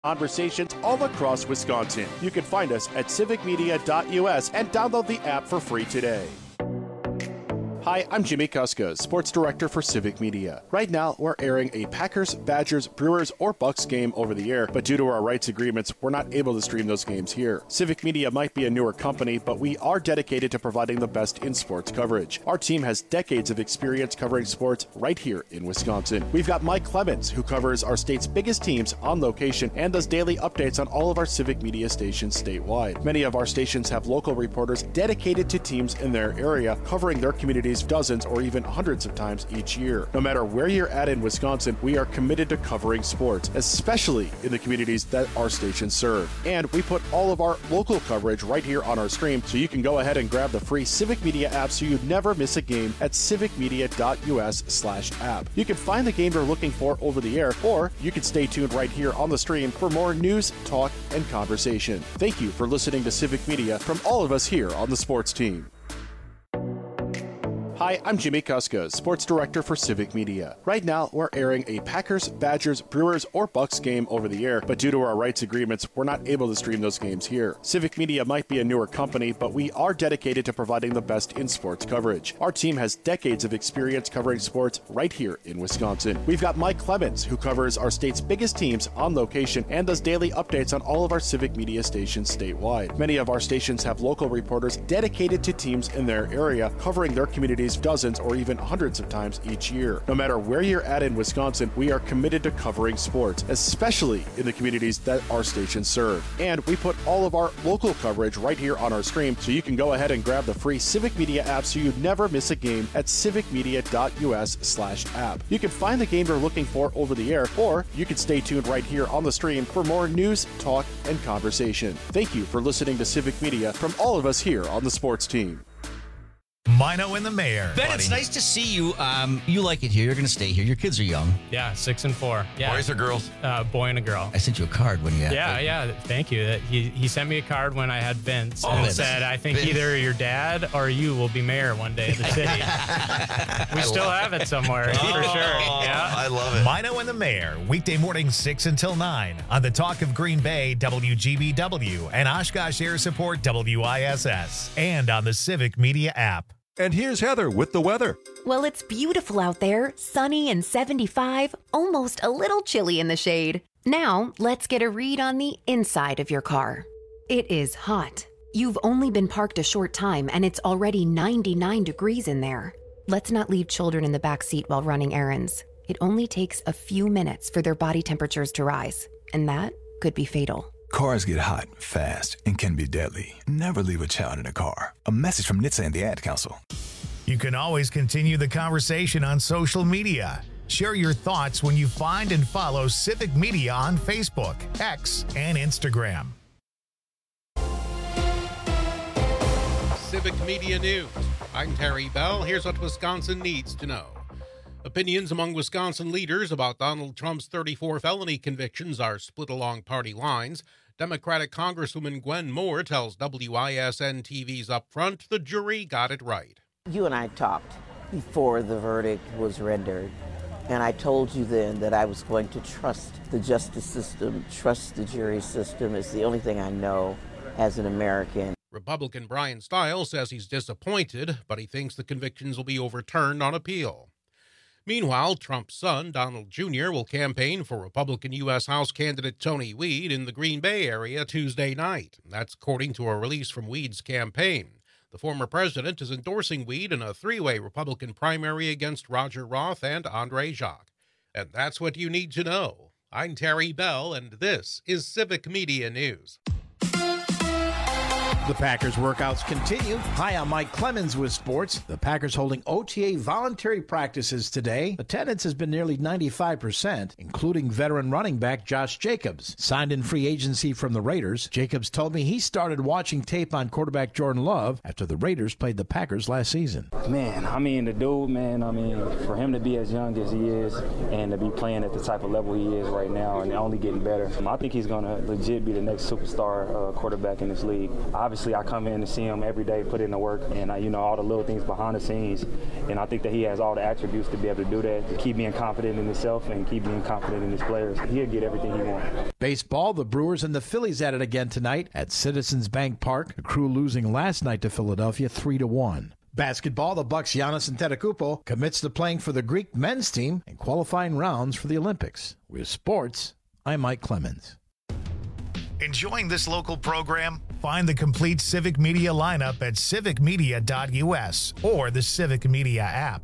Conversations all across Wisconsin. You can find us at civicmedia.us and download the app for free today. Hi, I'm Jimmy Kuska, Sports Director for Civic Media. Right now, we're airing a Packers, Badgers, Brewers, or Bucks game over the air, but due to our rights agreements, we're not able to stream those games here. Civic Media might be a newer company, but we are dedicated to providing the best in sports coverage. Our team has decades of experience covering sports right here in Wisconsin. We've got Mike Clemens, who covers our state's biggest teams on location and does daily updates on all of our Civic Media stations statewide. Many of our stations have local reporters dedicated to teams in their area, covering their communities dozens or even hundreds of times each year. No matter where you're at in Wisconsin, we are committed to covering sports, especially in the communities that our stations serve. And we put all of our local coverage right here on our stream, so you can go ahead and grab the free Civic Media app so you never miss a game at civicmedia.us/app. You can find the game you're looking for over the air, or you can stay tuned right here on the stream for more news, talk, and conversation. Thank you for listening to Civic Media from all of us here on the sports team. Hi, I'm Jimmy Kuska, Sports Director for Civic Media. Right now, we're airing a Packers, Badgers, Brewers, or Bucks game over the air, but due to our rights agreements, we're not able to stream those games here. Civic Media might be a newer company, but we are dedicated to providing the best in sports coverage. Our team has decades of experience covering sports right here in Wisconsin. We've got Mike Clemens, who covers our state's biggest teams on location and does daily updates on all of our Civic Media stations statewide. Many of our stations have local reporters dedicated to teams in their area, covering their communities dozens or even hundreds of times each year. No matter where you're at in Wisconsin, we are committed to covering sports, especially in the communities that our stations serve. And we put all of our local coverage right here on our stream, so you can go ahead and grab the free Civic Media app so you never miss a game at civicmedia.us/app. You can find the game you're looking for over the air, or you can stay tuned right here on the stream for more news, talk, and conversation. Thank you for listening to Civic Media from all of us here on the sports team. Mino and the Mayor. Ben, it's nice to see you. You like it here. You're going to stay here. Your kids are young. Yeah, 6 and 4. Yeah. Boys or girls? Boy and a girl. I sent you a card when you had Yeah, thank you. He sent me a card when I had Vince and said, I think either your dad or you will be mayor one day of the city. We still have it somewhere, for sure. Yeah, I love it. Mino and the Mayor, weekday mornings 6 until 9 on the Talk of Green Bay, WGBW, and Oshkosh Air Support, WISS, and on the Civic Media app. And here's Heather with the weather. Well, it's beautiful out there, sunny and 75, almost a little chilly in the shade. Now, let's get a read on the inside of your car. It is hot. You've only been parked a short time and it's already 99 degrees in there. Let's not leave children in the back seat while running errands. It only takes a few minutes for their body temperatures to rise, and that could be fatal. Cars get hot, fast, and can be deadly. Never leave a child in a car. A message from NHTSA and the Ad Council. You can always continue the conversation on social media. Share your thoughts when you find and follow Civic Media on Facebook, X, and Instagram. Civic Media News. I'm Terry Bell. Here's what Wisconsin needs to know. Opinions among Wisconsin leaders about Donald Trump's 34 felony convictions are split along party lines. Democratic Congresswoman Gwen Moore tells WISN TV's Upfront the jury got it right. You and I talked before the verdict was rendered, and I told you then that I was going to trust the justice system, trust the jury system. It's the only thing I know as an American. Republican Brian Stiles says he's disappointed, but he thinks the convictions will be overturned on appeal. Meanwhile, Trump's son, Donald Jr., will campaign for Republican U.S. House candidate Tony Weed in the Green Bay area Tuesday night. That's according to a release from Weed's campaign. The former president is endorsing Weed in a three-way Republican primary against Roger Roth and Andre Jacques. And that's what you need to know. I'm Terry Bell, and this is Civic Media News. The Packers workouts continue. Hi, I'm Mike Clemens with sports. The Packers holding OTA voluntary practices today. Attendance has been nearly 95%, including veteran running back Josh Jacobs. Signed in free agency from the Raiders, Jacobs told me he started watching tape on quarterback Jordan Love after the Raiders played the Packers last season. Man, the dude, for him to be as young as he is and to be playing at the type of level he is right now and only getting better, I think he's going to legit be the next superstar quarterback in this league. obviously I come in and see him every day, put in the work, and all the little things behind the scenes. And I think that he has all the attributes to be able to do that, to keep being confident in himself and keep being confident in his players. He'll get everything he wants. Baseball, the Brewers and the Phillies at it again tonight at Citizens Bank Park. The Crew losing last night to Philadelphia 3-1. Basketball, the Bucks' Giannis Antetokounmpo commits to playing for the Greek men's team in qualifying rounds for the Olympics. With sports, I'm Mike Clemens. Enjoying this local program? Find the complete Civic Media lineup at civicmedia.us or the Civic Media app.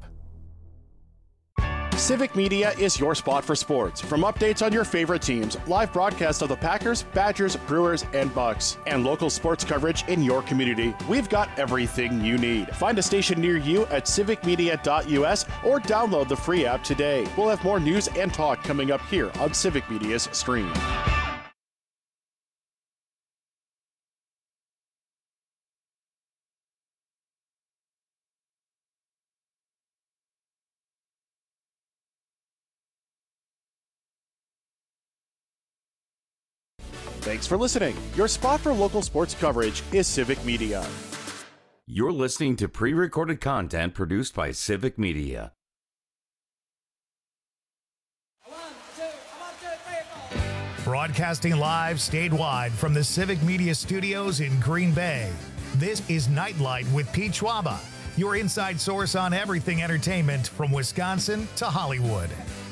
Civic Media is your spot for sports. From updates on your favorite teams, live broadcasts of the Packers, Badgers, Brewers, and Bucks, and local sports coverage in your community, we've got everything you need. Find a station near you at civicmedia.us or download the free app today. We'll have more news and talk coming up here on Civic Media's stream. Thanks for listening. Your spot for local sports coverage is Civic Media. You're listening to pre-recorded content produced by Civic Media. Broadcasting live statewide from the Civic Media Studios in Green Bay. This is Nightlight with Pete Schwaba, your inside source on everything entertainment from Wisconsin to Hollywood.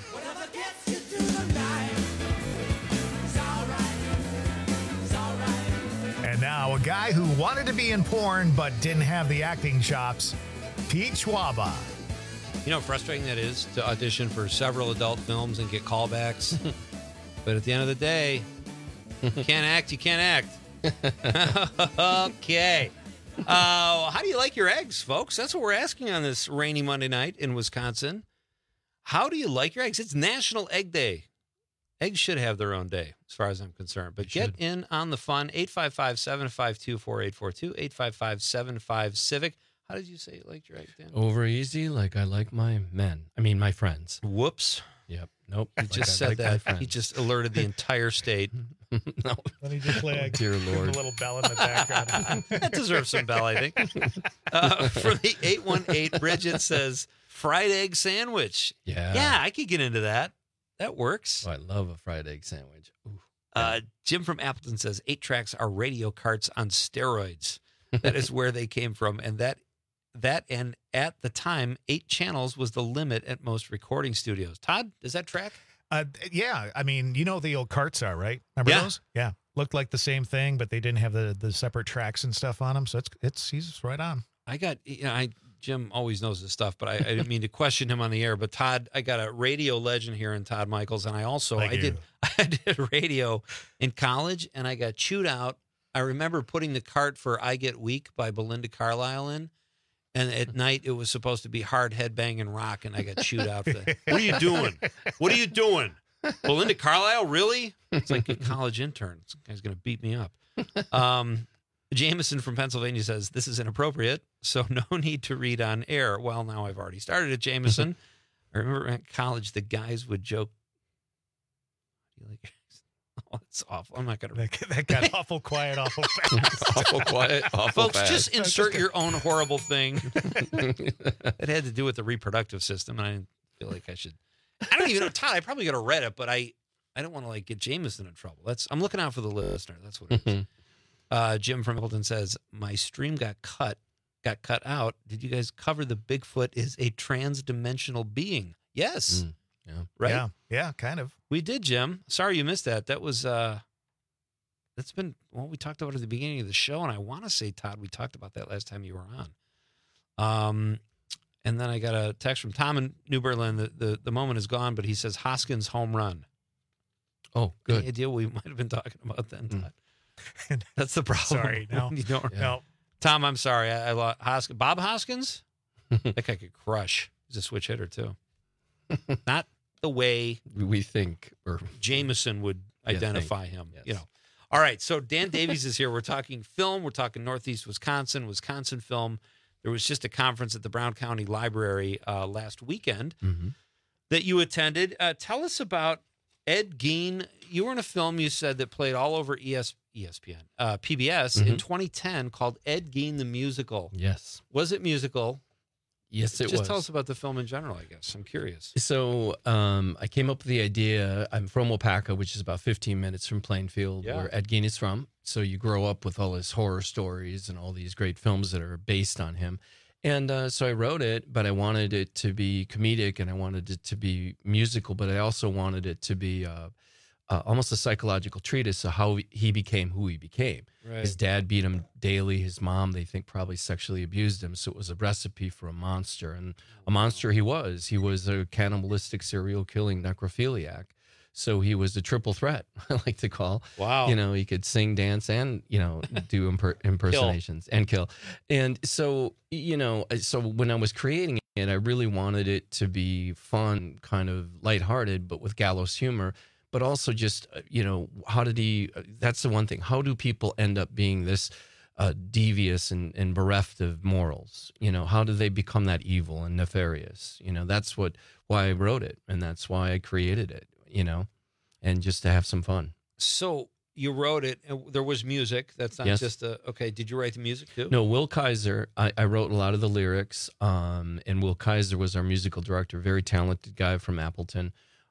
And now, a guy who wanted to be in porn but didn't have the acting chops, Pete Schwaba. You know how frustrating that is to audition for several adult films and get callbacks? But at the end of the day, you can't act, you can't act. Okay. How do you like your eggs, folks? That's what we're asking on this rainy Monday night in Wisconsin. How do you like your eggs? It's National Egg Day. Eggs should have their own day, as far as I'm concerned. But get in on the fun. 855-752-4842, 855-75-CIVIC. How did you say you liked your eggs, Dan? Over easy, like I like my my friends. Whoops. Yep. Nope. He just said that. He just alerted the entire state. No. Let me just play Dear Lord. a little bell in the background. That deserves some bell, I think. For the 818, Bridget says, fried egg sandwich. Yeah, I could get into that. That works. Oh, I love a fried egg sandwich. Ooh. Jim from Appleton says 8 tracks are radio carts on steroids. That is where they came from. And that and at the time, 8 channels was the limit at most recording studios. Todd, does that track? Yeah. I mean, you know the old carts are, right? Remember those? Yeah. Looked like the same thing, but they didn't have the separate tracks and stuff on them. So he's right on. Jim always knows this stuff, but I didn't mean to question him on the air. But Todd, I got a radio legend here in Todd Michaels, and I did radio in college, and I got chewed out. I remember putting the cart for "I Get Weak" by Belinda Carlisle in, and at night it was supposed to be hard headbang and rock, and I got chewed out for that. What are you doing? What are you doing? Belinda Carlisle, really? It's like a college intern. This guy's gonna beat me up. Jameson from Pennsylvania says, this is inappropriate, so no need to read on air. Well, now I've already started it, Jameson. I remember at college, the guys would joke. Do you like? Oh, it's awful. I'm not going to. That got awful quiet, awful fast. Awful quiet, awful Folks, fast. just insert your own horrible thing. It had to do with the reproductive system, and I didn't feel like I should. I don't even know, Todd. I probably could have read it, but I don't want to get Jameson in trouble. I'm looking out for the listener. That's what it is. Jim from Appleton says, my stream got cut out. Did you guys cover the Bigfoot is a trans-dimensional being? Yes. Yeah. Right? Yeah, kind of. We did, Jim. Sorry you missed that. That was, we talked about it at the beginning of the show, and I want to say, Todd, we talked about that last time you were on. And then I got a text from Tom in New Berlin. The moment is gone, but he says, Hoskins home run. Oh, good. Any idea what we might have been talking about then, Todd? That's the problem. Sorry, no. You don't Yeah. know. Tom, I'm sorry. I lost Hoskins. Bob Hoskins? That guy could crush. He's a switch hitter, too. Not the way we think or Jameson would identify him. Yes. All right, so Dan Davies is here. We're talking film. We're talking Northeast Wisconsin film. There was just a conference at the Brown County Library last weekend that you attended. Tell us about Ed Gein. You were in a film, you said, that played all over ESPN, PBS in 2010 called Ed Gein the Musical. Yes. Was it musical? Yes, it was. Just tell us about the film in general, I guess. I'm curious. So I came up with the idea. I'm from Waupaca, which is about 15 minutes from Plainfield, where Ed Gein is from. So you grow up with all his horror stories and all these great films that are based on him. And so I wrote it, but I wanted it to be comedic and I wanted it to be musical, but I also wanted it to be almost a psychological treatise of how he became who he became. Right. His dad beat him daily. His mom, they think, probably sexually abused him. So it was a recipe for a monster. And a monster he was. He was a cannibalistic, serial-killing necrophiliac. So he was a triple threat, I like to call. Wow. You know, he could sing, dance, and, you know, do impersonations and kill. And so, you know, so when I was creating it, I really wanted it to be fun, kind of lighthearted, but with gallows humor. But also just, you know, how did he, that's the one thing. How do people end up being this devious and bereft of morals? You know, how do they become that evil and nefarious? You know, that's why I wrote it. And that's why I created it, you know, and just to have some fun. So you wrote it, and there was music. That's not just okay. Did you write the music too? No, Will Kaiser, I wrote a lot of the lyrics. And Will Kaiser was our musical director, very talented guy from Appleton.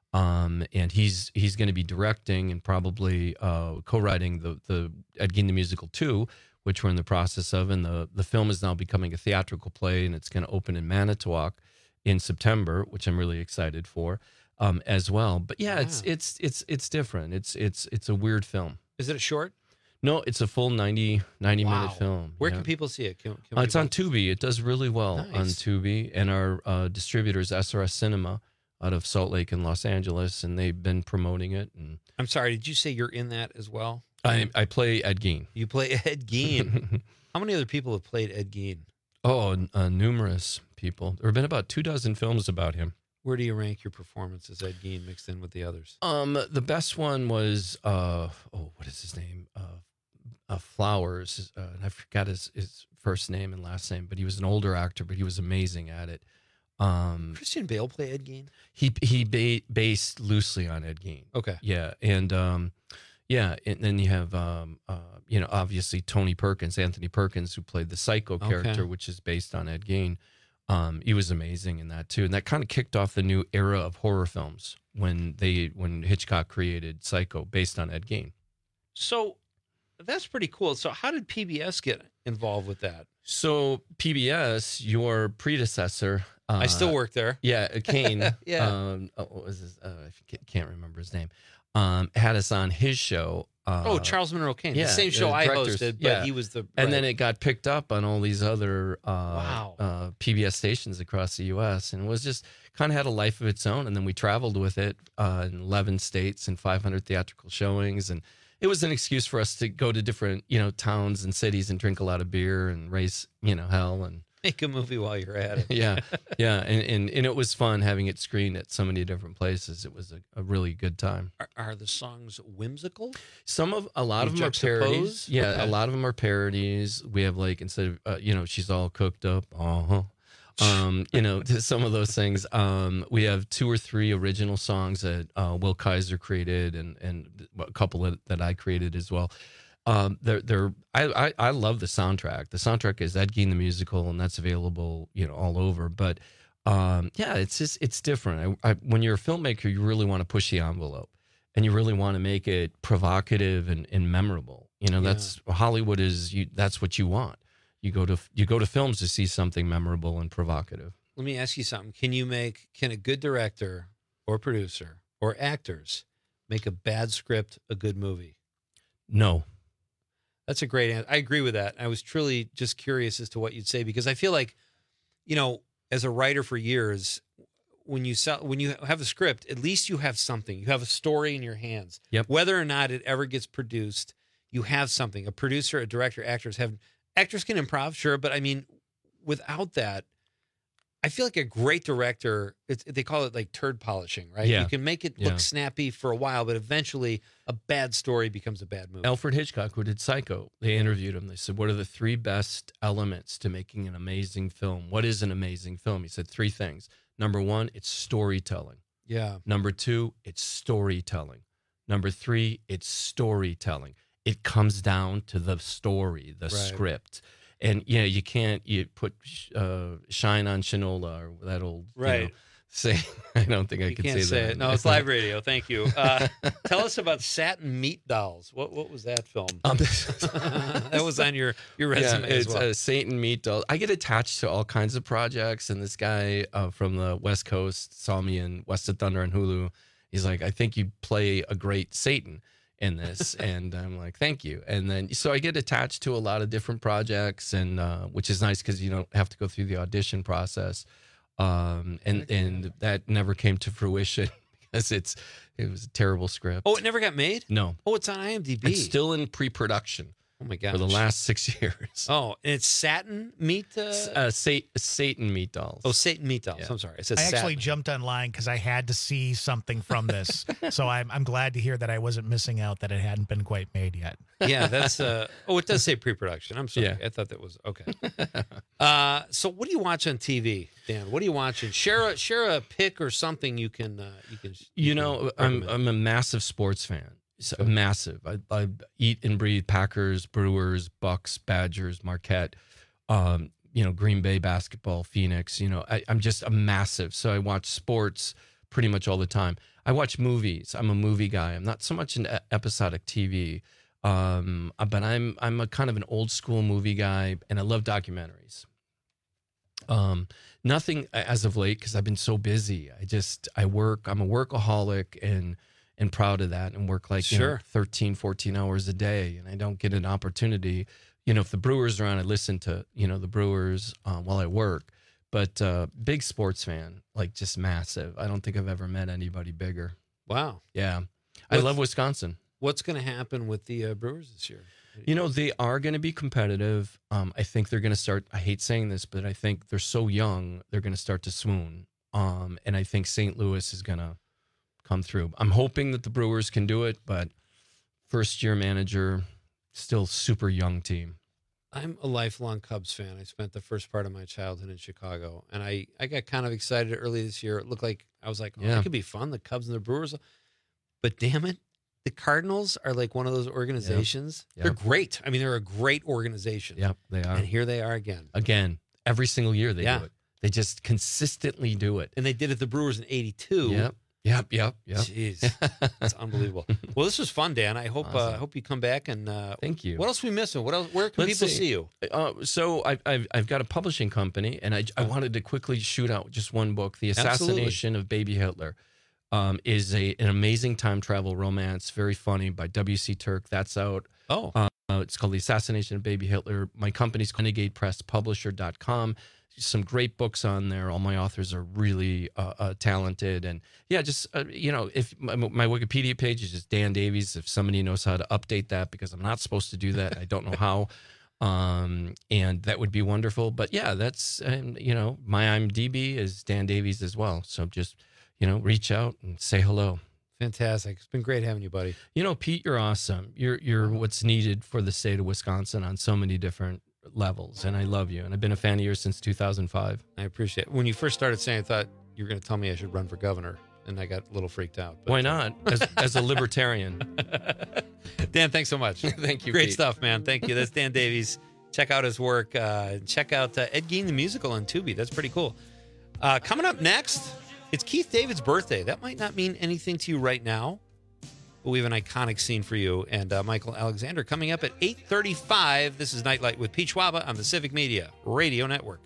And he's going to be directing and probably co-writing the Ed Gein the Musical 2, which we're in the process of. And the film is now becoming a theatrical play, and it's going to open in Manitowoc in September, which I'm really excited for as well. But yeah, it's different. It's a weird film. Is it a short? No, it's a full 90-minute film. Where can people see it? It's on Tubi. It does really well on Nice. Tubi. And our distributors, SRS Cinema, out of Salt Lake and Los Angeles, and they've been promoting it. And I'm sorry, did you say you're in that as well? I play Ed Gein. You play Ed Gein. How many other people have played Ed Gein? Oh, numerous people. There have been about 24 films about him. Where do you rank your performance as Ed Gein mixed in with the others? The best one was what is his name? Flowers. And I forgot his first name and last name, but he was an older actor, but he was amazing at it. Christian Bale play Ed Gein? He based loosely on Ed Gein. Okay. Yeah, and and then you have you know, obviously Anthony Perkins, who played the Psycho character, which is based on Ed Gein. He was amazing in that too, and that kind of kicked off the new era of horror films when Hitchcock created Psycho based on Ed Gein. So that's pretty cool. So how did PBS get involved with that? So PBS, your predecessor, I still work there. Yeah, Kane. Yeah. What was his? I can't remember his name. Had us on his show. Charles Monroe Kane. The same show I hosted, but he was the... And then it got picked up on all these other PBS stations across the U.S. and it was just kind of had a life of its own. And then we traveled with it in 11 states and 500 theatrical showings. And it was an excuse for us to go to different, you know, towns and cities and drink a lot of beer and raise, you know, hell and make a movie while you're at it. yeah. And it was fun having it screened at so many different places. It was a really good time. Are the songs whimsical? A lot of them are parodies. Yeah, okay. A lot of them are parodies. We have like, instead of, you know, she's all cooked up. You know, some of those things. We have 2 or 3 original songs that Will Kaiser created and a couple that I created as well. I love the soundtrack. The soundtrack is Ed Gein the Musical, and that's available, you know, all over. But it's different. When you're a filmmaker, you really want to push the envelope, and you really want to make it provocative and memorable. You know, that's Hollywood is. That's what you want. You go to films to see something memorable and provocative. Let me ask you something. Can a good director or producer or actors make a bad script a good movie? No. That's a great answer. I agree with that. I was truly just curious as to what you'd say, because I feel like, you know, as a writer for years, when you have a script, at least you have something. You have a story in your hands. Yep. Whether or not it ever gets produced, you have something. A producer, a director, actors can improv, sure, but I mean, without that, I feel like a great director, they call it like turd polishing, right? Yeah. You can make it look snappy for a while, but eventually a bad story becomes a bad movie. Alfred Hitchcock, who did Psycho, they interviewed him. They said, what are the 3 best elements to making an amazing film? What is an amazing film? He said 3 things. Number 1, it's storytelling. Yeah. Number 2, it's storytelling. Number 3, it's storytelling. it comes down to the story, the script. And you put shine on Shinola or that old say. I don't think I can say that. It. No, it's live radio. Thank you. Tell us about Satin Meat Dolls. What was that film? That was on your resume as well. It's Satan Meat Dolls. I get attached to all kinds of projects, and this guy from the West Coast saw me in West of Thunder on Hulu. He's like, I think you play a great Satan in this. And I'm like, thank you. And then, so I get attached to a lot of different projects, and which is nice because you don't have to go through the audition process. And that never came to fruition because it was a terrible script. Oh, it never got made? No. Oh, it's on IMDb. It's still in pre-production. Oh my gosh. For the last 6 years. Oh, and it's Satin Meat? Satan Meat Dolls. Oh, Satan Meat Dolls. Yeah. I'm sorry. It says I actually Satin. jumped online because I had to see something from this. So I'm glad to hear that I wasn't missing out, that it hadn't been quite made yet. Yeah, that's it does say pre-production. I'm sorry. Yeah. I thought that was okay. So what do you watch on TV, Dan? What are you watching? Share a pick or something you can I'm a massive sports fan. So massive. I eat and breathe Packers, Brewers, Bucks, Badgers, Marquette, Green Bay basketball, Phoenix. I'm just a massive. So I watch sports pretty much all the time. I watch movies. I'm a movie guy. I'm not so much into episodic TV, but I'm a kind of an old school movie guy, and I love documentaries. Nothing as of late because I've been so busy. I work. I'm a workaholic and proud of that, and work 13, 14 hours a day, and I don't get an opportunity. If the Brewers are on, I listen to, the Brewers while I work, but big sports fan, just massive. I don't think I've ever met anybody bigger. Wow. Yeah. I love Wisconsin. What's going to happen with the Brewers this year? They are going to be competitive. I think they're going to start, I hate saying this, but I think they're so young, they're going to start to swoon. And I think St. Louis is going to come through. I'm hoping that the Brewers can do it, but first-year manager, still super young team. I'm a lifelong Cubs fan. I spent the first part of my childhood in Chicago, and I got kind of excited early this year. It looked like, I was like, it could be fun, the Cubs and the Brewers. But damn it, the Cardinals are like one of those organizations. Yep. They're great. I mean, they're a great organization. Yep, they are. And here they are again. Again, every single year they do it. They just consistently do it. And they did it the Brewers in 82. Yep. Jeez, that's unbelievable. Well, this was fun, Dan. I hope awesome. Hope you come back and thank you. What else are we missing? What else? Where can people see you? So I've got a publishing company, and I wanted to quickly shoot out just one book. The Assassination of Baby Hitler is an amazing time travel romance, very funny, by W.C. Turk. That's out. It's called The Assassination of Baby Hitler. My company's RenegadePressPublisher.com. Some great books on there. All my authors are really talented, and if my Wikipedia page is just Dan Davies. If somebody knows how to update that, because I'm not supposed to do that, I don't know how, and that would be wonderful. But that's my IMDb is Dan Davies as well. So just reach out and say hello. Fantastic. It's been great having you, buddy. Pete, you're awesome. You're what's needed for the state of Wisconsin on so many different levels, and I love you, and I've been a fan of yours since 2005. I appreciate it. When you first started saying, I thought you were going to tell me I should run for governor, and I got a little freaked out. Why not? As a libertarian. Dan, thanks so much. Thank you, Great Pete. Stuff, man. Thank you. That's Dan Davies. Check out his work. Check out Ed Gein the Musical on Tubi. That's pretty cool. Coming up next, it's Keith David's birthday. That might not mean anything to you right now, but we have an iconic scene for you. And Michael Alexander coming up at 8:35. This is Nightlight with Pete Schwaba on the Civic Media Radio Network.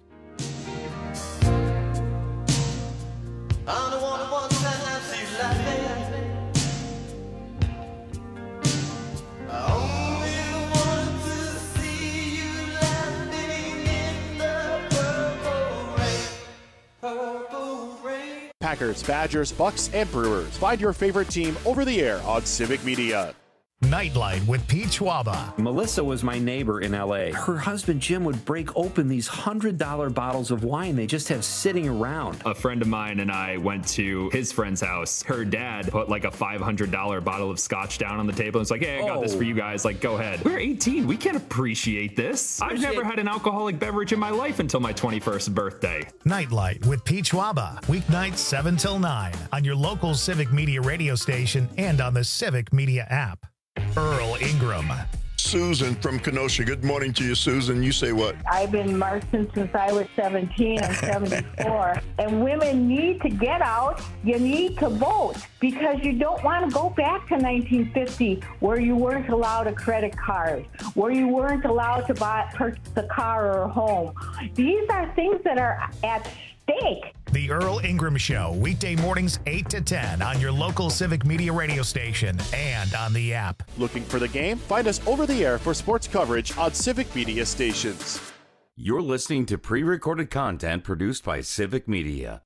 Packers, Badgers, Bucks, and Brewers. Find your favorite team over the air on Civic Media. Nightlight with Pete Schwaba. Melissa was my neighbor in L.A. Her husband, Jim, would break open these $100 bottles of wine they just have sitting around. A friend of mine and I went to his friend's house. Her dad put like a $500 bottle of scotch down on the table and was like, hey, I got this for you guys. Like, go ahead. We're 18. We can't appreciate this. I've never had an alcoholic beverage in my life until my 21st birthday. Nightlight with Pete Schwaba. Weeknights 7 till 9 on your local Civic Media radio station and on the Civic Media app. Earl Ingram. Susan from Kenosha. Good morning to you, Susan. You say what? I've been marching since I was 17. I'm 74. And women need to get out. You need to vote because you don't want to go back to 1950 where you weren't allowed a credit card, where you weren't allowed to purchase a car or a home. These are things that are at stake. The Earl Ingram Show, weekday mornings 8 to 10 on your local Civic Media radio station and on the app. Looking for the game? Find us over the air for sports coverage on Civic Media stations. You're listening to pre-recorded content produced by Civic Media.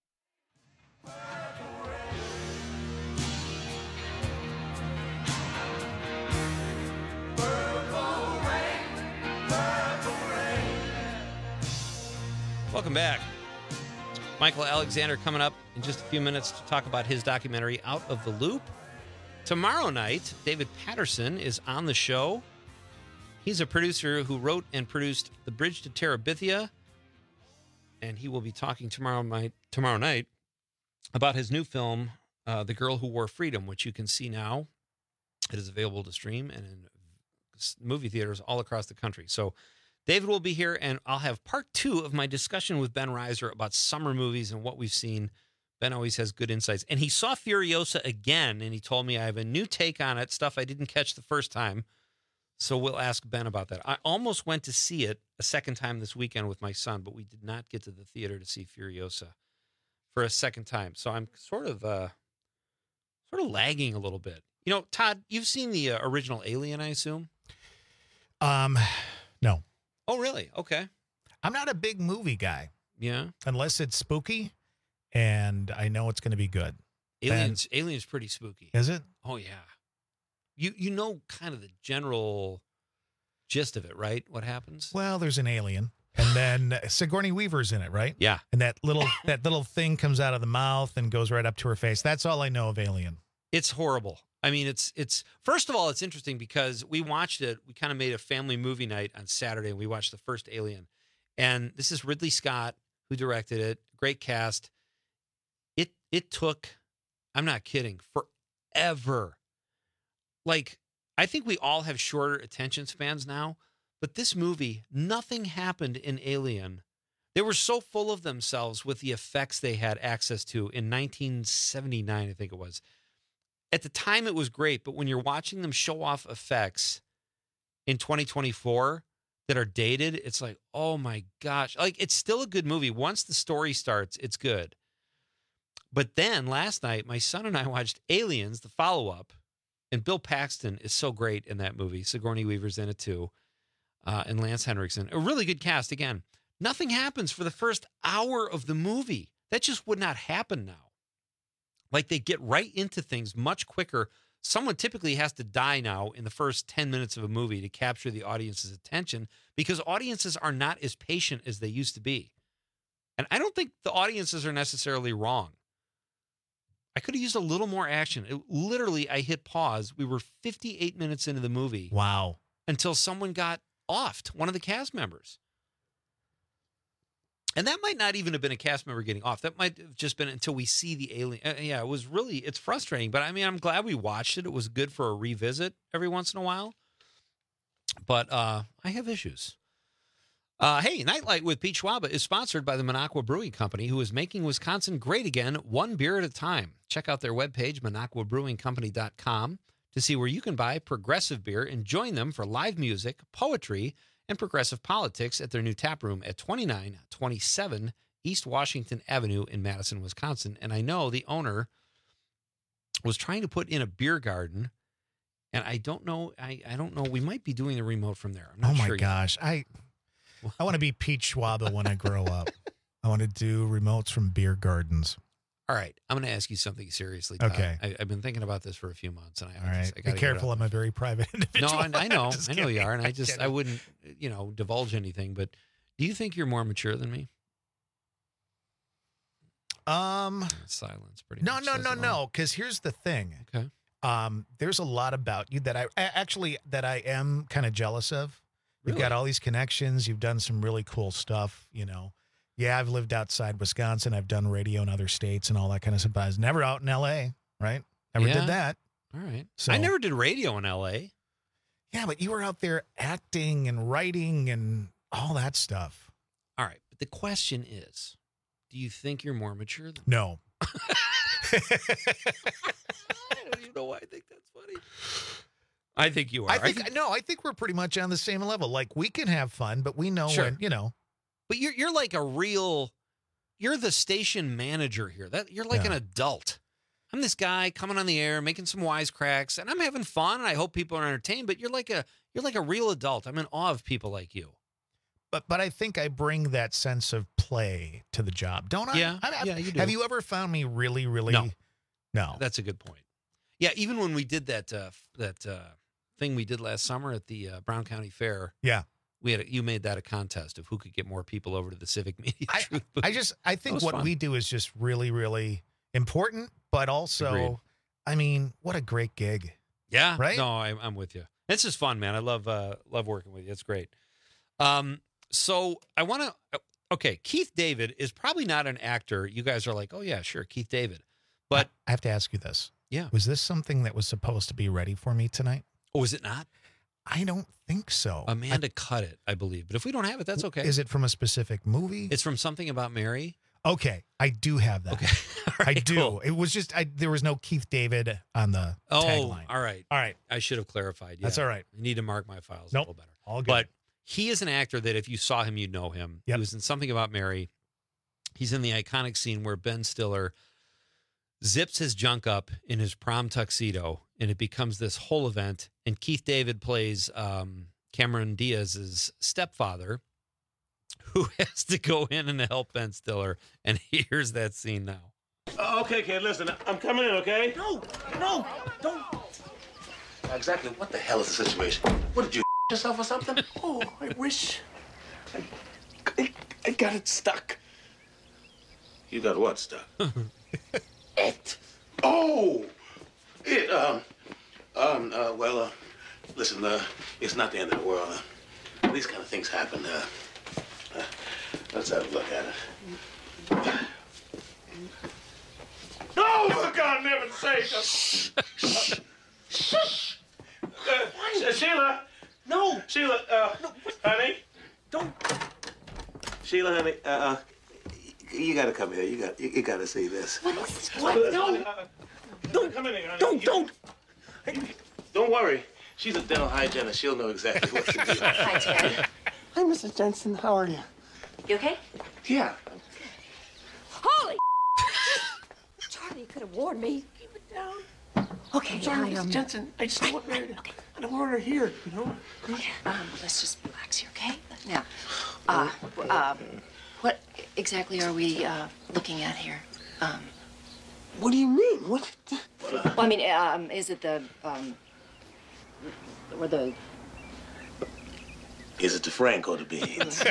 Welcome back. Michael Alexander coming up in just a few minutes to talk about his documentary, Out of the Loop. Tomorrow night, David Patterson is on the show. He's a producer who wrote and produced The Bridge to Terabithia, and he will be talking tomorrow night about his new film, The Girl Who Wore Freedom, which you can see now. It is available to stream and in movie theaters all across the country. So David will be here, and I'll have part 2 of my discussion with Ben Reiser about summer movies and what we've seen. Ben always has good insights. And he saw Furiosa again, and he told me I have a new take on it, stuff I didn't catch the first time. So we'll ask Ben about that. I almost went to see it a second time this weekend with my son, but we did not get to the theater to see Furiosa for a second time. So I'm sort of lagging a little bit. You know, Todd, you've seen the original Alien, I assume? No. Oh, really? Okay. I'm not a big movie guy. Yeah. Unless it's spooky, and I know it's going to be good. Alien's pretty spooky. Is it? Oh, yeah. You know kind of the general gist of it, right? What happens? Well, there's an alien, and then Sigourney Weaver's in it, right? Yeah. And that little thing comes out of the mouth and goes right up to her face. That's all I know of Alien. It's horrible. I mean, it's first of all, it's interesting because we watched it. We kind of made a family movie night on Saturday, and we watched the first Alien. And this is Ridley Scott who directed it. Great cast. It took, I'm not kidding, forever. Like, I think we all have shorter attention spans now, but this movie, nothing happened in Alien. They were so full of themselves with the effects they had access to in 1979, I think it was. At the time, it was great, but when you're watching them show off effects in 2024 that are dated, it's like, oh my gosh. Like, it's still a good movie. Once the story starts, it's good. But then last night, my son and I watched Aliens, the follow-up, and Bill Paxton is so great in that movie. Sigourney Weaver's in it too, and Lance Henriksen. A really good cast again. Nothing happens for the first hour of the movie. That just would not happen now. Like, they get right into things much quicker. Someone typically has to die now in the first 10 minutes of a movie to capture the audience's attention because audiences are not as patient as they used to be. And I don't think the audiences are necessarily wrong. I could have used a little more action. Literally, I hit pause. We were 58 minutes into the movie. Wow. Until someone got offed, one of the cast members. And that might not even have been a cast member getting off. That might have just been until we see the alien. Yeah, it was really, it's frustrating. But I mean, I'm glad we watched it. It was good for a revisit every once in a while. But I have issues. Hey, Nightlight with Pete Schwaba is sponsored by the Minocqua Brewing Company, who is making Wisconsin great again, one beer at a time. Check out their webpage, MinocquaBrewingCompany.com, to see where you can buy progressive beer and join them for live music, poetry, and progressive politics at their new tap room at 2927 East Washington Avenue in Madison, Wisconsin. And I know the owner was trying to put in a beer garden, and I don't know. I don't know. We might be doing the remote from there. I'm not sure. Oh my gosh. I want to be Pete Schwaba when I grow up. I want to do remotes from beer gardens. All right. I'm going to ask you something seriously, Todd. Okay. I've been thinking about this for a few months. And All right. Be careful. I'm a very private individual. No, I know. I know you are. And I wouldn't, divulge anything. But do you think you're more mature than me? Silence pretty much. No. Because here's the thing. Okay. There's a lot about you that I am kind of jealous of. You've got all these connections. You've done some really cool stuff, Yeah, I've lived outside Wisconsin. I've done radio in other states and all that kind of stuff. But I was never out in L.A., right? Never did that. All right. So, I never did radio in L.A. Yeah, but you were out there acting and writing and all that stuff. All right, but the question is, do you think you're more mature than No. I don't even know why I think that's funny. I think you are. I think we're pretty much on the same level. Like, we can have fun, but we know when, But you're like you're the station manager here. You're like an adult. I'm this guy coming on the air, making some wisecracks, and I'm having fun, and I hope people are entertained, but you're like a real adult. I'm in awe of people like you. But I think I bring that sense of play to the job, don't I? Yeah, you do. Have you ever found me really, really? No. That's a good point. Yeah, even when we did that thing we did last summer at the Brown County Fair. Yeah. You made that a contest of who could get more people over to the Civic Media Truth Booth. I think what we do is just really, really important, but also, Agreed. I mean, what a great gig. Yeah. Right? No, I'm with you. It's just fun, man. I love working with you. It's great. So I want to, okay, Keith David is probably not an actor. You guys are like, oh yeah, sure, Keith David. But I have to ask you this. Yeah. Was this something that was supposed to be ready for me tonight? Oh, is it not? I don't think so. Amanda cut it, I believe. But if we don't have it, that's okay. Is it from a specific movie? It's from Something About Mary. Okay, I do have that. Okay. I do. Cool. It was just there was no Keith David on the tagline. All right. All right. I should have clarified. Yeah. That's all right. I need to mark my files a Nope. little better. All good. But he is an actor that if you saw him, you'd know him. Yep. He was in Something About Mary. He's in the iconic scene where Ben Stiller zips his junk up in his prom tuxedo, and it becomes this whole event. And Keith David plays Cameron Diaz's stepfather, who has to go in and help Ben Stiller. And here's that scene now. Okay, kid, listen, I'm coming in, okay? No, don't. Now, exactly what the hell is the situation? What, did you yourself or something? Oh, I wish. I got it stuck. You got what stuck? It. Oh! It, well, listen, it's not the end of the world. These kind of things happen. Let's have a look at it. No, for God, never say Shh. Sheila. No. Sheila, honey. Don't. Sheila, honey, you gotta come here. You gotta see this. What is this? What? No. Don't come in here, honey. Don't. Don't worry. She's a dental hygienist. She'll know exactly what to do. Hi, Ted. Hi, Mrs. Jensen. How are you? You okay? Yeah. Holy Charlie, you could have warned me. Keep it down. Okay, I'm sorry, Mrs. Jensen. I just don't want her. I don't want her here. You know. Okay. Let's just relax here, okay? Now, what exactly are we looking at here? What do you mean? What? Well, I mean, is it the or the? Is it the Frank or the beans?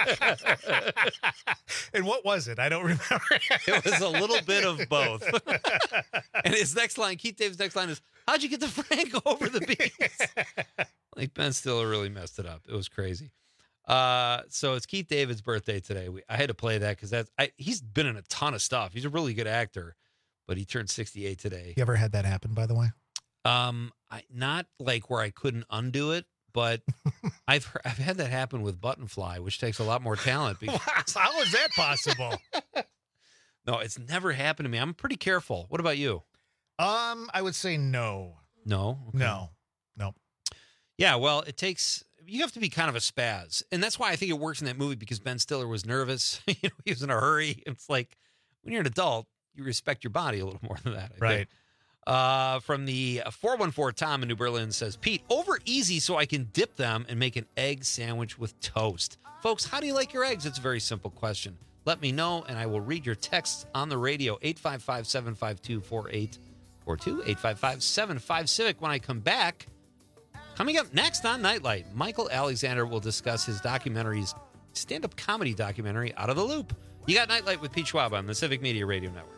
And what was it? I don't remember. It was a little bit of both. And his next line, Keith David's next line is, how'd you get the Frank over the beans? Like, Ben Stiller really messed it up. It was crazy. So it's Keith David's birthday today. I had to play that because he's been in a ton of stuff. He's a really good actor, but he turned 68 today. You ever had that happen, by the way? Not like where I couldn't undo it, but I've had that happen with Buttonfly, which takes a lot more talent. Because, how is that possible? No, it's never happened to me. I'm pretty careful. What about you? I would say no. No? Okay. No. Yeah, well, you have to be kind of a spaz. And that's why I think it works in that movie, because Ben Stiller was nervous. He was in a hurry. It's like, when you're an adult, you respect your body a little more than that. I think. From the 414, Tom in New Berlin says, Pete, over easy so I can dip them and make an egg sandwich with toast. Folks, how do you like your eggs? It's a very simple question. Let me know, and I will read your texts on the radio, 855-752-4842, 855-75-CIVIC. When I come back, coming up next on Nightlight, Michael Alexander will discuss his stand-up comedy documentary, Out of the Loop. You got Nightlight with Pete Schwab on the Civic Media Radio Network.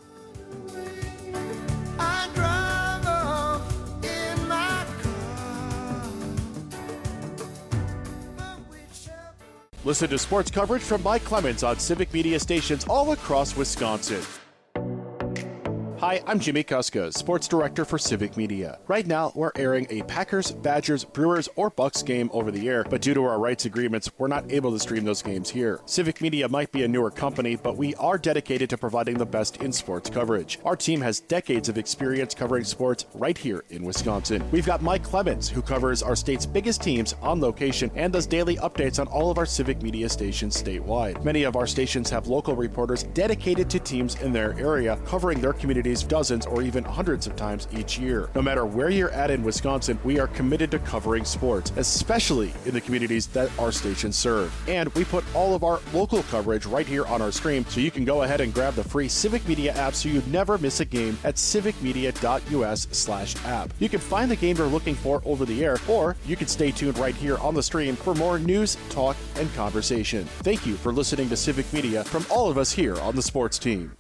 Listen to sports coverage from Mike Clemens on Civic Media stations all across Wisconsin. Hi, Hi, I'm Jimmy Kuskos, Sports Director for Civic Media. Right now, we're airing a Packers, Badgers, Brewers, or Bucks game over the air, but due to our rights agreements, we're not able to stream those games here. Civic Media might be a newer company, but we are dedicated to providing the best in sports coverage. Our team has decades of experience covering sports right here in Wisconsin. We've got Mike Clemens, who covers our state's biggest teams on location and does daily updates on all of our Civic Media stations statewide. Many of our stations have local reporters dedicated to teams in their area, covering their communities dozens or even hundreds of times each year. No matter where you're at in Wisconsin, we are committed to covering sports, especially in the communities that our stations serve. And we put all of our local coverage right here on our stream, so you can go ahead and grab the free Civic Media app so you never miss a game at civicmedia.us/app. You can find the game you're looking for over the air, or you can stay tuned right here on the stream for more news, talk, and conversation. Thank you for listening to Civic Media from all of us here on the sports team.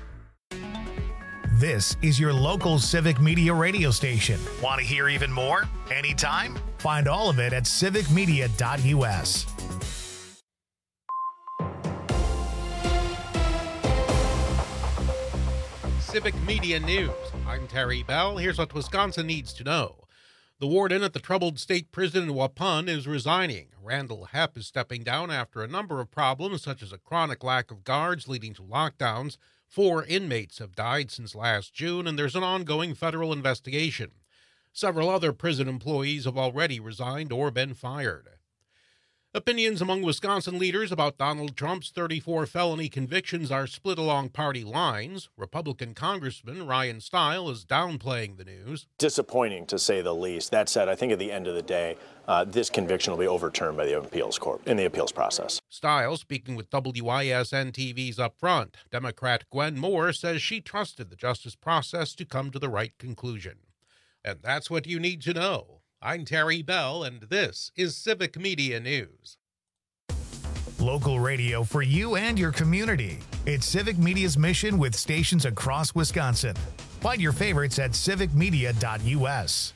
This is your local Civic Media radio station. Want to hear even more? Anytime? Find all of it at civicmedia.us. Civic Media News. I'm Terry Bell. Here's what Wisconsin needs to know. The warden at the troubled state prison in Waupun is resigning. Randall Hepp is stepping down after a number of problems, such as a chronic lack of guards leading to lockdowns. 4 inmates have died since last June, and there's an ongoing federal investigation. Several other prison employees have already resigned or been fired. Opinions among Wisconsin leaders about Donald Trump's 34 felony convictions are split along party lines. Republican Congressman Ryan Steil is downplaying the news. Disappointing, to say the least. That said, I think at the end of the day, this conviction will be overturned by the appeals court in the appeals process. Steil, speaking with WISN TV's Up Front, Democrat Gwen Moore says she trusted the justice process to come to the right conclusion. And that's what you need to know. I'm Terry Bell, and this is Civic Media News. Local radio for you and your community. It's Civic Media's mission with stations across Wisconsin. Find your favorites at civicmedia.us.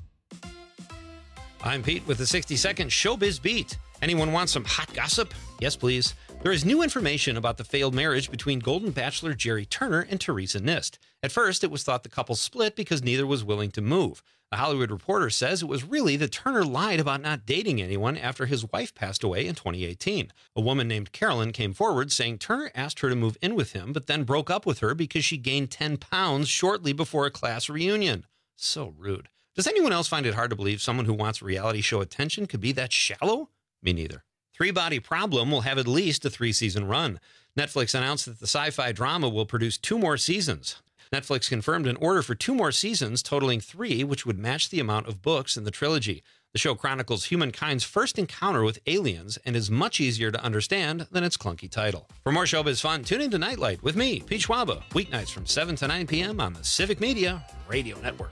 I'm Pete with the 60-second Showbiz Beat. Anyone want some hot gossip? Yes, please. There is new information about the failed marriage between Golden Bachelor Jerry Turner and Teresa Nist. At first, it was thought the couple split because neither was willing to move. The Hollywood Reporter says it was really that Turner lied about not dating anyone after his wife passed away in 2018. A woman named Carolyn came forward saying Turner asked her to move in with him, but then broke up with her because she gained 10 pounds shortly before a class reunion. So rude. Does anyone else find it hard to believe someone who wants reality show attention could be that shallow? Me neither. Three Body Problem will have at least a 3-season run. Netflix announced that the sci-fi drama will produce 2 more seasons. Netflix confirmed an order for 2 more seasons, totaling 3, which would match the amount of books in the trilogy. The show chronicles humankind's first encounter with aliens and is much easier to understand than its clunky title. For more showbiz fun, tune into Nightlight with me, Pete Schwaba, weeknights from 7 to 9 p.m. on the Civic Media Radio Network.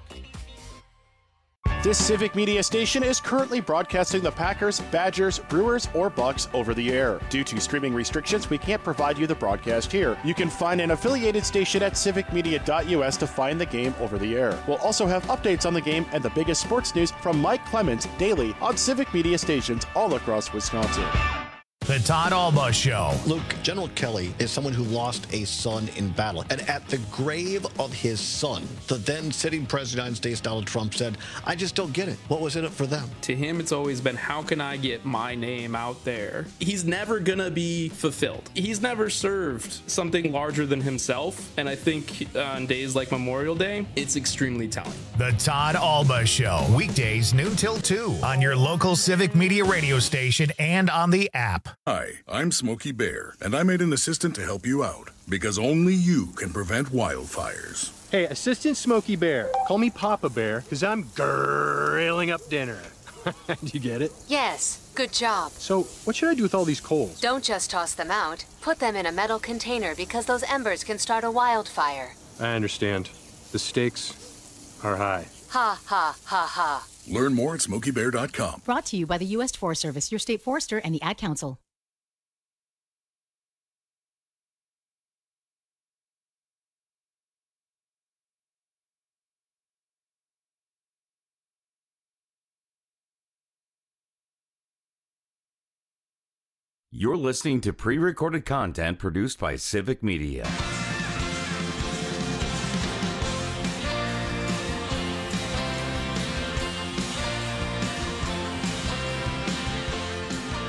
This Civic Media station is currently broadcasting the Packers, Badgers, Brewers, or Bucks over the air. Due to streaming restrictions, we can't provide you the broadcast here. You can find an affiliated station at civicmedia.us to find the game over the air. We'll also have updates on the game and the biggest sports news from Mike Clemens daily on Civic Media stations all across Wisconsin. The Todd Alba Show. Luke, General Kelly is someone who lost a son in battle. And at the grave of his son, the then sitting president of the United States, Donald Trump, said, I just don't get it. What was in it for them? To him, it's always been, how can I get my name out there? He's never going to be fulfilled. He's never served something larger than himself. And I think on days like Memorial Day, it's extremely telling. The Todd Alba Show. Weekdays noon till 2 on your local Civic Media radio station and on the app. Hi, I'm Smokey Bear, and I made an assistant to help you out, because only you can prevent wildfires. Hey, Assistant Smokey Bear, call me Papa Bear, because I'm grilling up dinner. Do you get it? Yes, good job. So, what should I do with all these coals? Don't just toss them out. Put them in a metal container because those embers can start a wildfire. I understand. The stakes are high. Ha, ha, ha, ha. Learn more at SmokeyBear.com. Brought to you by the U.S. Forest Service, your state forester, and the Ad Council. You're listening to pre-recorded content produced by Civic Media.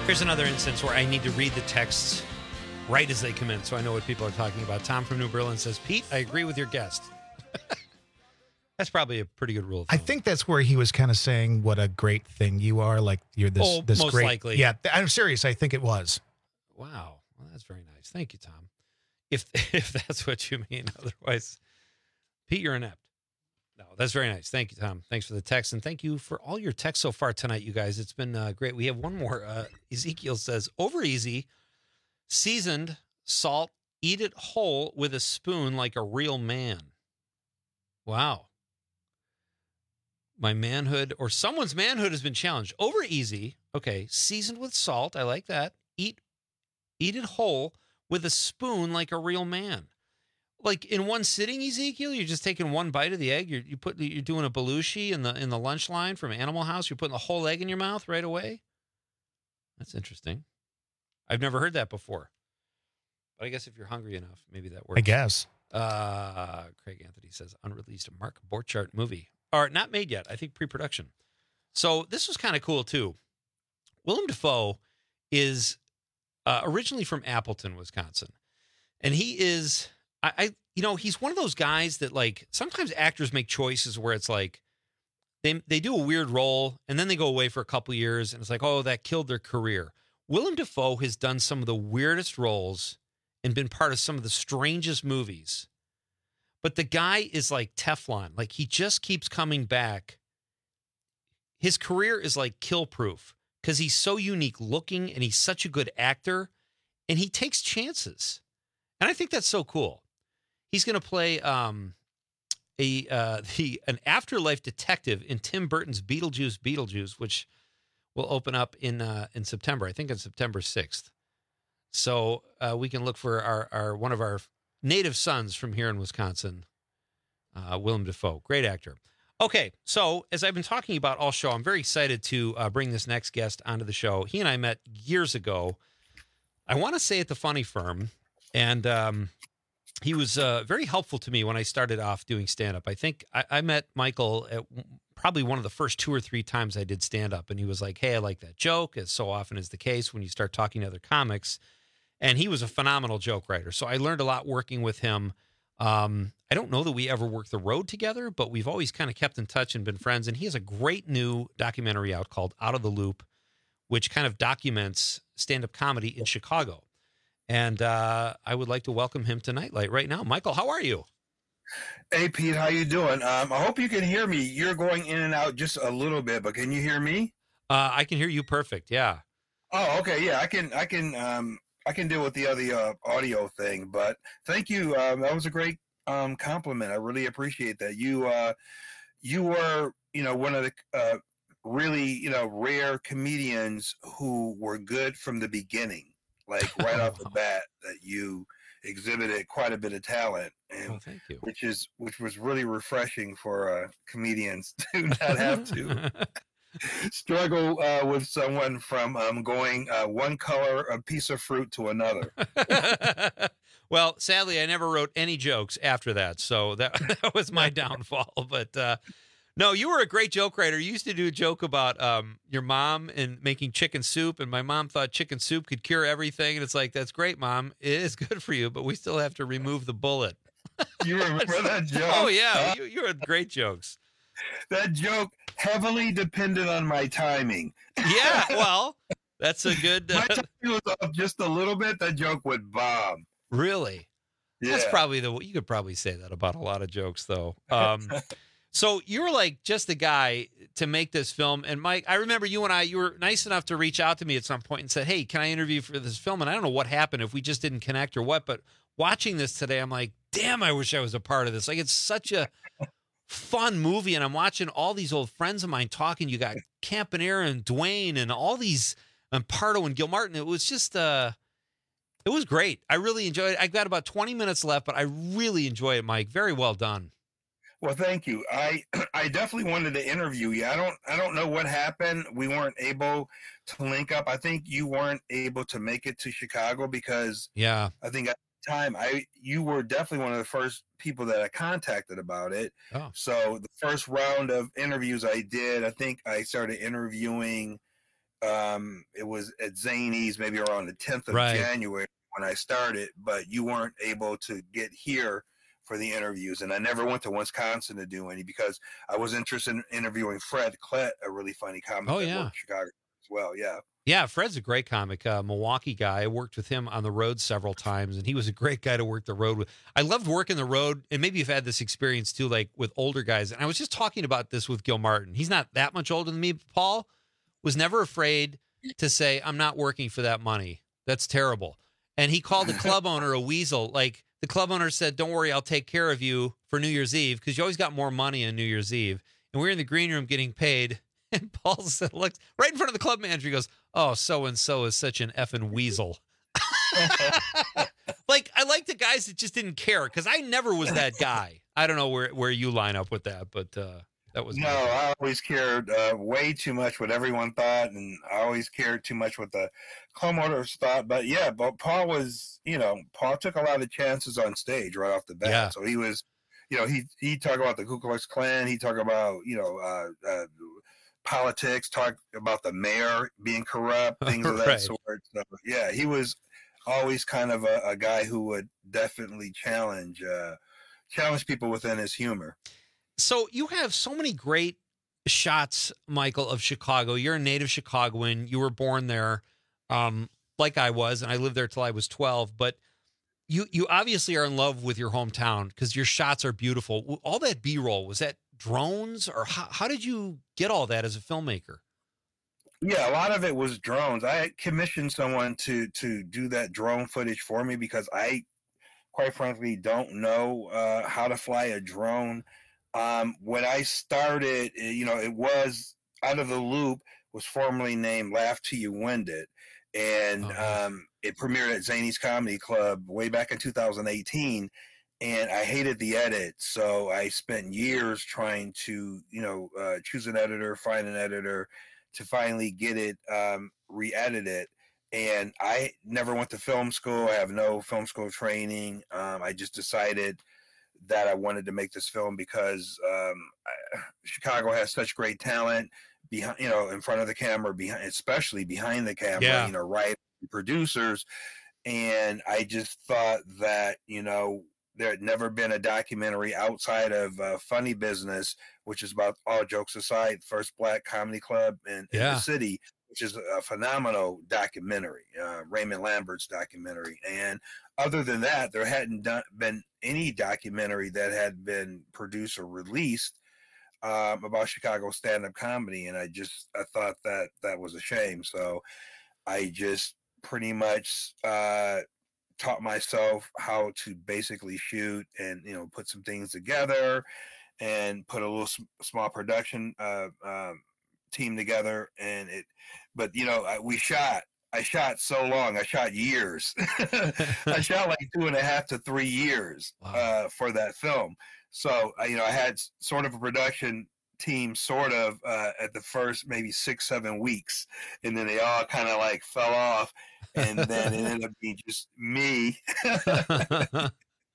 Here's another instance where I need to read the texts right as they come in so I know what people are talking about. Tom from New Berlin says, Pete, I agree with your guest. That's probably a pretty good rule of thumb. I think that's where he was kind of saying what a great thing you are. Like you're this most great. Likely. Yeah, I'm serious. I think it was. Wow. Well, that's very nice. Thank you, Tom. If that's what you mean. Otherwise, Pete, you're inept. No, that's very nice. Thank you, Tom. Thanks for the text. And thank you for all your texts so far tonight, you guys. It's been great. We have one more. Ezekiel says, over easy, seasoned salt, eat it whole with a spoon like a real man. Wow. My manhood or someone's manhood has been challenged. Over easy. Okay. Seasoned with salt. I like that. Eat it whole with a spoon like a real man. Like in one sitting, Ezekiel, you're just taking one bite of the egg. You're doing a Belushi in the lunch line from Animal House. You're putting the whole egg in your mouth right away. That's interesting. I've never heard that before. But I guess if you're hungry enough, maybe that works. I guess. Craig Anthony says unreleased Mark Borchardt movie. Or not made yet. I think pre-production. So this was kind of cool too. Willem Dafoe is originally from Appleton, Wisconsin, and he is. He's one of those guys that like sometimes actors make choices where it's like they do a weird role and then they go away for a couple years and it's like, oh, that killed their career. Willem Dafoe has done some of the weirdest roles and been part of some of the strangest movies. But the guy is like Teflon. Like he just keeps coming back. His career is like kill proof because he's so unique looking and he's such a good actor and he takes chances. And I think that's so cool. He's going to play an afterlife detective in Tim Burton's Beetlejuice, which will open up in September. I think on September 6th. So we can look for our one of our native sons from here in Wisconsin, Willem Dafoe, great actor. Okay, so as I've been talking about all show, I'm very excited to bring this next guest onto the show. He and I met years ago. I want to say at the Funny Firm, and he was very helpful to me when I started off doing stand-up. I think I met Michael at probably one of the first 2 or 3 times I did stand-up, and he was like, hey, I like that joke, as so often is the case when you start talking to other comics. And he was a phenomenal joke writer, so I learned a lot working with him. I don't know that we ever worked the road together, but we've always kind of kept in touch and been friends, and he has a great new documentary out called Out of the Loop, which kind of documents stand-up comedy in Chicago. And I would like to welcome him to Nightlight right now. Michael, how are you? Hey, Pete, how you doing? I hope you can hear me. You're going in and out just a little bit, but can you hear me? I can hear you perfect, yeah. Oh, okay, yeah, I can deal with the other audio thing, but thank you. That was a great compliment. I really appreciate that. You were, one of the really, rare comedians who were good from the beginning. Like right off the bat, that you exhibited quite a bit of talent, and thank you. which was really refreshing for comedians to not have to struggle with someone from going one color a piece of fruit to another. Well, sadly, I never wrote any jokes after that, so that was my downfall. But no, you were a great joke writer. You used to do a joke about your mom and making chicken soup, and my mom thought chicken soup could cure everything. And it's like, that's great, Mom. It is good for you, but we still have to remove the bullet. You remember that joke? Oh, yeah. You had great jokes. That joke heavily depended on my timing. Yeah, well, that's a good... My timing was off just a little bit. That joke would bomb. Really? Yeah. That's probably you could probably say that about a lot of jokes, though. So you were like just the guy to make this film. And Mike, I remember you were nice enough to reach out to me at some point and said, hey, can I interview for this film? And I don't know what happened, if we just didn't connect or what, but watching this today, I'm like, damn, I wish I was a part of this. Like, it's such a fun movie. And I'm watching all these old friends of mine talking. You got Campanera and Dwayne and all these, and Pardo and Gil Martin. It was just, it was great. I really enjoyed it. I got about 20 minutes left, but I really enjoy it, Mike. Very well done. Well, thank you. I definitely wanted to interview you. I don't know what happened. We weren't able to link up. I think you weren't able to make it to Chicago because I think at the time you were definitely one of the first people that I contacted about it. Oh. So the first round of interviews I did, I think I started interviewing it was at Zanies maybe around the 10th of January when I started, but you weren't able to get here for the interviews. And I never went to Wisconsin to do any because I was interested in interviewing Fred Klett, a really funny comic that worked in Chicago as well. Yeah. Yeah, Fred's a great comic, Milwaukee guy. I worked with him on the road several times, and he was a great guy to work the road with. I loved working the road, and maybe you've had this experience too, like with older guys. And I was just talking about this with Gil Martin. He's not that much older than me. But Paul was never afraid to say, I'm not working for that money. That's terrible. And he called the club owner a weasel. Like, the club owner said, don't worry, I'll take care of you for New Year's Eve, because you always got more money on New Year's Eve. And we were in the green room getting paid. And Paul said, look, right in front of the club manager, he goes, oh, so-and-so is such an effing weasel. Like, I like the guys that just didn't care, because I never was that guy. I don't know where you line up with that, but that was... No, I always cared way too much what everyone thought, and I always cared too much what the club owners thought. But yeah, but Paul was, Paul took a lot of chances on stage right off the bat. Yeah. So he was, he talked about the Ku Klux Klan. He talked about, politics, talk about the mayor being corrupt, things of that sort. So, yeah, he was always kind of a guy who would definitely challenge people within his humor. So you have so many great shots, Michael, of Chicago. You're a native Chicagoan. You were born there, like I was, and I lived there till I was 12. But you obviously are in love with your hometown because your shots are beautiful. All that B-roll, was that drones, or how did you get all that as a filmmaker? Yeah, a lot of it was drones. I commissioned someone to do that drone footage for me because I, quite frankly, don't know how to fly a drone. When I started, it was Out of the Loop, was formerly named Laugh Till You Wind It. And it premiered at Zanies Comedy Club way back in 2018. And I hated the edit, so I spent years trying to, choose an editor, find an editor to finally get it re-edited. And I never went to film school. I have no film school training. I just decided that I wanted to make this film because Chicago has such great talent behind, in front of the camera, especially behind the camera, writers, producers. And I just thought that, there had never been a documentary outside of Funny Business, which is about All Jokes Aside, first black comedy club in the city, which is a phenomenal documentary, Raymond Lambert's documentary. And other than that, there hadn't been any documentary that had been produced or released about Chicago stand-up comedy. And I thought that was a shame. So I just pretty much taught myself how to basically shoot and put some things together and put a little small production team together. And I shot so long. I shot years. I shot like 2.5 to 3 years for that film. So I had sort of a production team at the first maybe 6-7 weeks, and then they all kind of like fell off, and then it ended up being just me 98%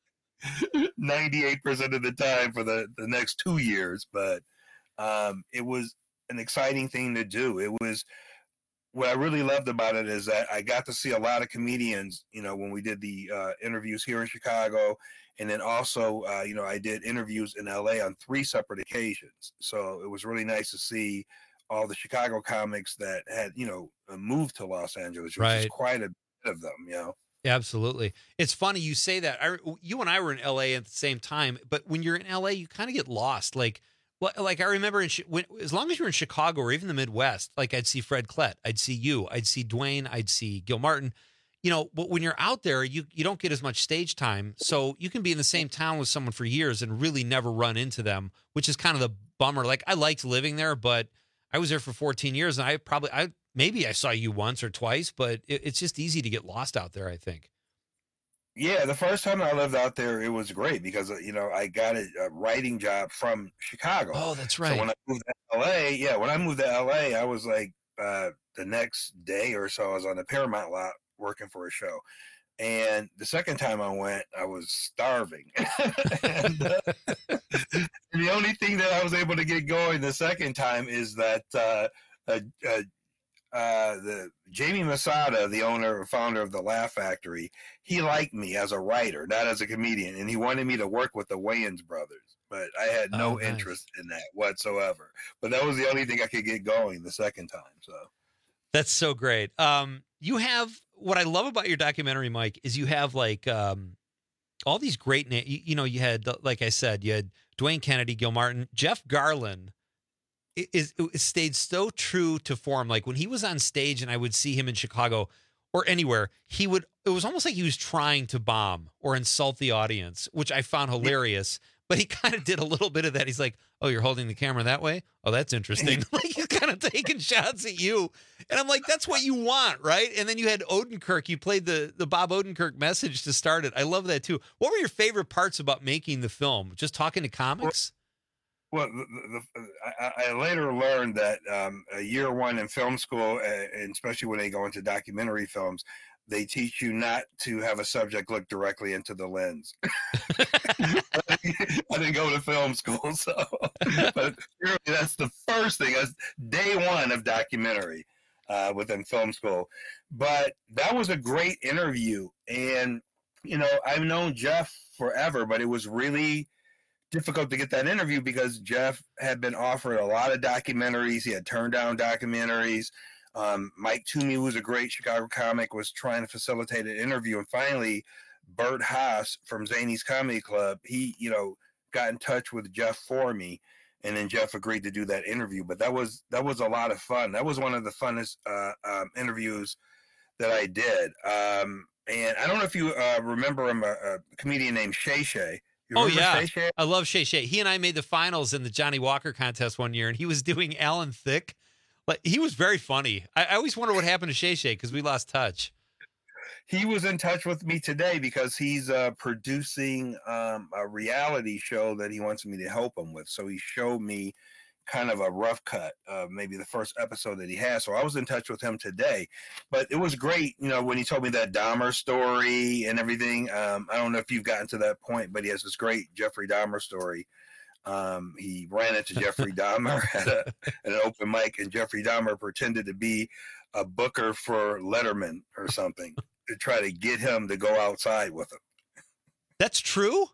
of the time for the next 2 years. But it was an exciting thing to do. It was, what I really loved about it is that I got to see a lot of comedians, when we did the interviews here in Chicago. And then also, I did interviews in LA on 3 separate occasions. So it was really nice to see all the Chicago comics that had, moved to Los Angeles, which is quite a bit of them, Yeah, absolutely. It's funny you say that. You and I were in LA at the same time, but when you're in LA, you kind of get lost. Like I remember as long as you're in Chicago or even the Midwest, like I'd see Fred Klett, I'd see you, I'd see Dwayne, I'd see Gil Martin. But when you're out there, you don't get as much stage time. So you can be in the same town with someone for years and really never run into them, which is kind of the bummer. Like, I liked living there, but I was there for 14 years, and maybe I saw you once or twice, but it's just easy to get lost out there, I think. Yeah, the first time I lived out there, it was great because, I got a writing job from Chicago. Oh, that's right. So when I moved to LA, I was like, the next day or so, I was on the Paramount lot working for a show. And the second time I went, I was starving. And the only thing that I was able to get going the second time is that the Jamie Masada, the founder of the Laugh Factory, he liked me as a writer, not as a comedian, and he wanted me to work with the Wayans brothers. But I had no interest in that whatsoever. But that was the only thing I could get going the second time. So that's so great. You have, what I love about your documentary, Mike, is you have like all these great names. You know, you had, like I said, you had Dwayne Kennedy, Gil Martin, Jeff Garlin. It stayed so true to form. Like when he was on stage and I would see him in Chicago or anywhere, it was almost like he was trying to bomb or insult the audience, which I found hilarious. But he kind of did a little bit of that. He's like, "Oh, you're holding the camera that way? Oh, that's interesting." Like he's kind of taking shots at you. And I'm like, that's what you want, right? And then you had Odenkirk. You played the Bob Odenkirk message to start it. I love that too. What were your favorite parts about making the film? Just talking to comics? Well, I later learned that year one in film school, and especially when they go into documentary films, they teach you not to have a subject look directly into the lens. I didn't go to film school, so but really that's the first thing. That's day one of documentary within film school. But that was a great interview, and you know, I've known Jeff forever, but it was really difficult to get that interview because Jeff had been offered a lot of documentaries. He had turned down documentaries. Mike Toomey, who's a great Chicago comic, was trying to facilitate an interview, and finally Bert Haas from Zany's Comedy Club, he, you know, got in touch with Jeff for me, and then Jeff agreed to do that interview. But that was a lot of fun. That was one of the funnest interviews that I did. And I don't know if you remember him, a comedian named Shay Shay. Oh, yeah. Shay Shay? I love Shay Shay. He and I made the finals in the Johnny Walker contest one year, and he was doing Alan Thicke. But he was very funny. I always wonder what happened to Shay Shay because we lost touch. He was in touch with me today because he's producing a reality show that he wants me to help him with. So he showed me kind of a rough cut of maybe the first episode that he has. So I was in touch with him today. But it was great, you know, when he told me that Dahmer story and everything. I don't know if you've gotten to that point, but he has this great Jeffrey Dahmer story. He ran into Jeffrey Dahmer at an open mic, and Jeffrey Dahmer pretended to be a booker for Letterman or something to try to get him to go outside with him. That's true?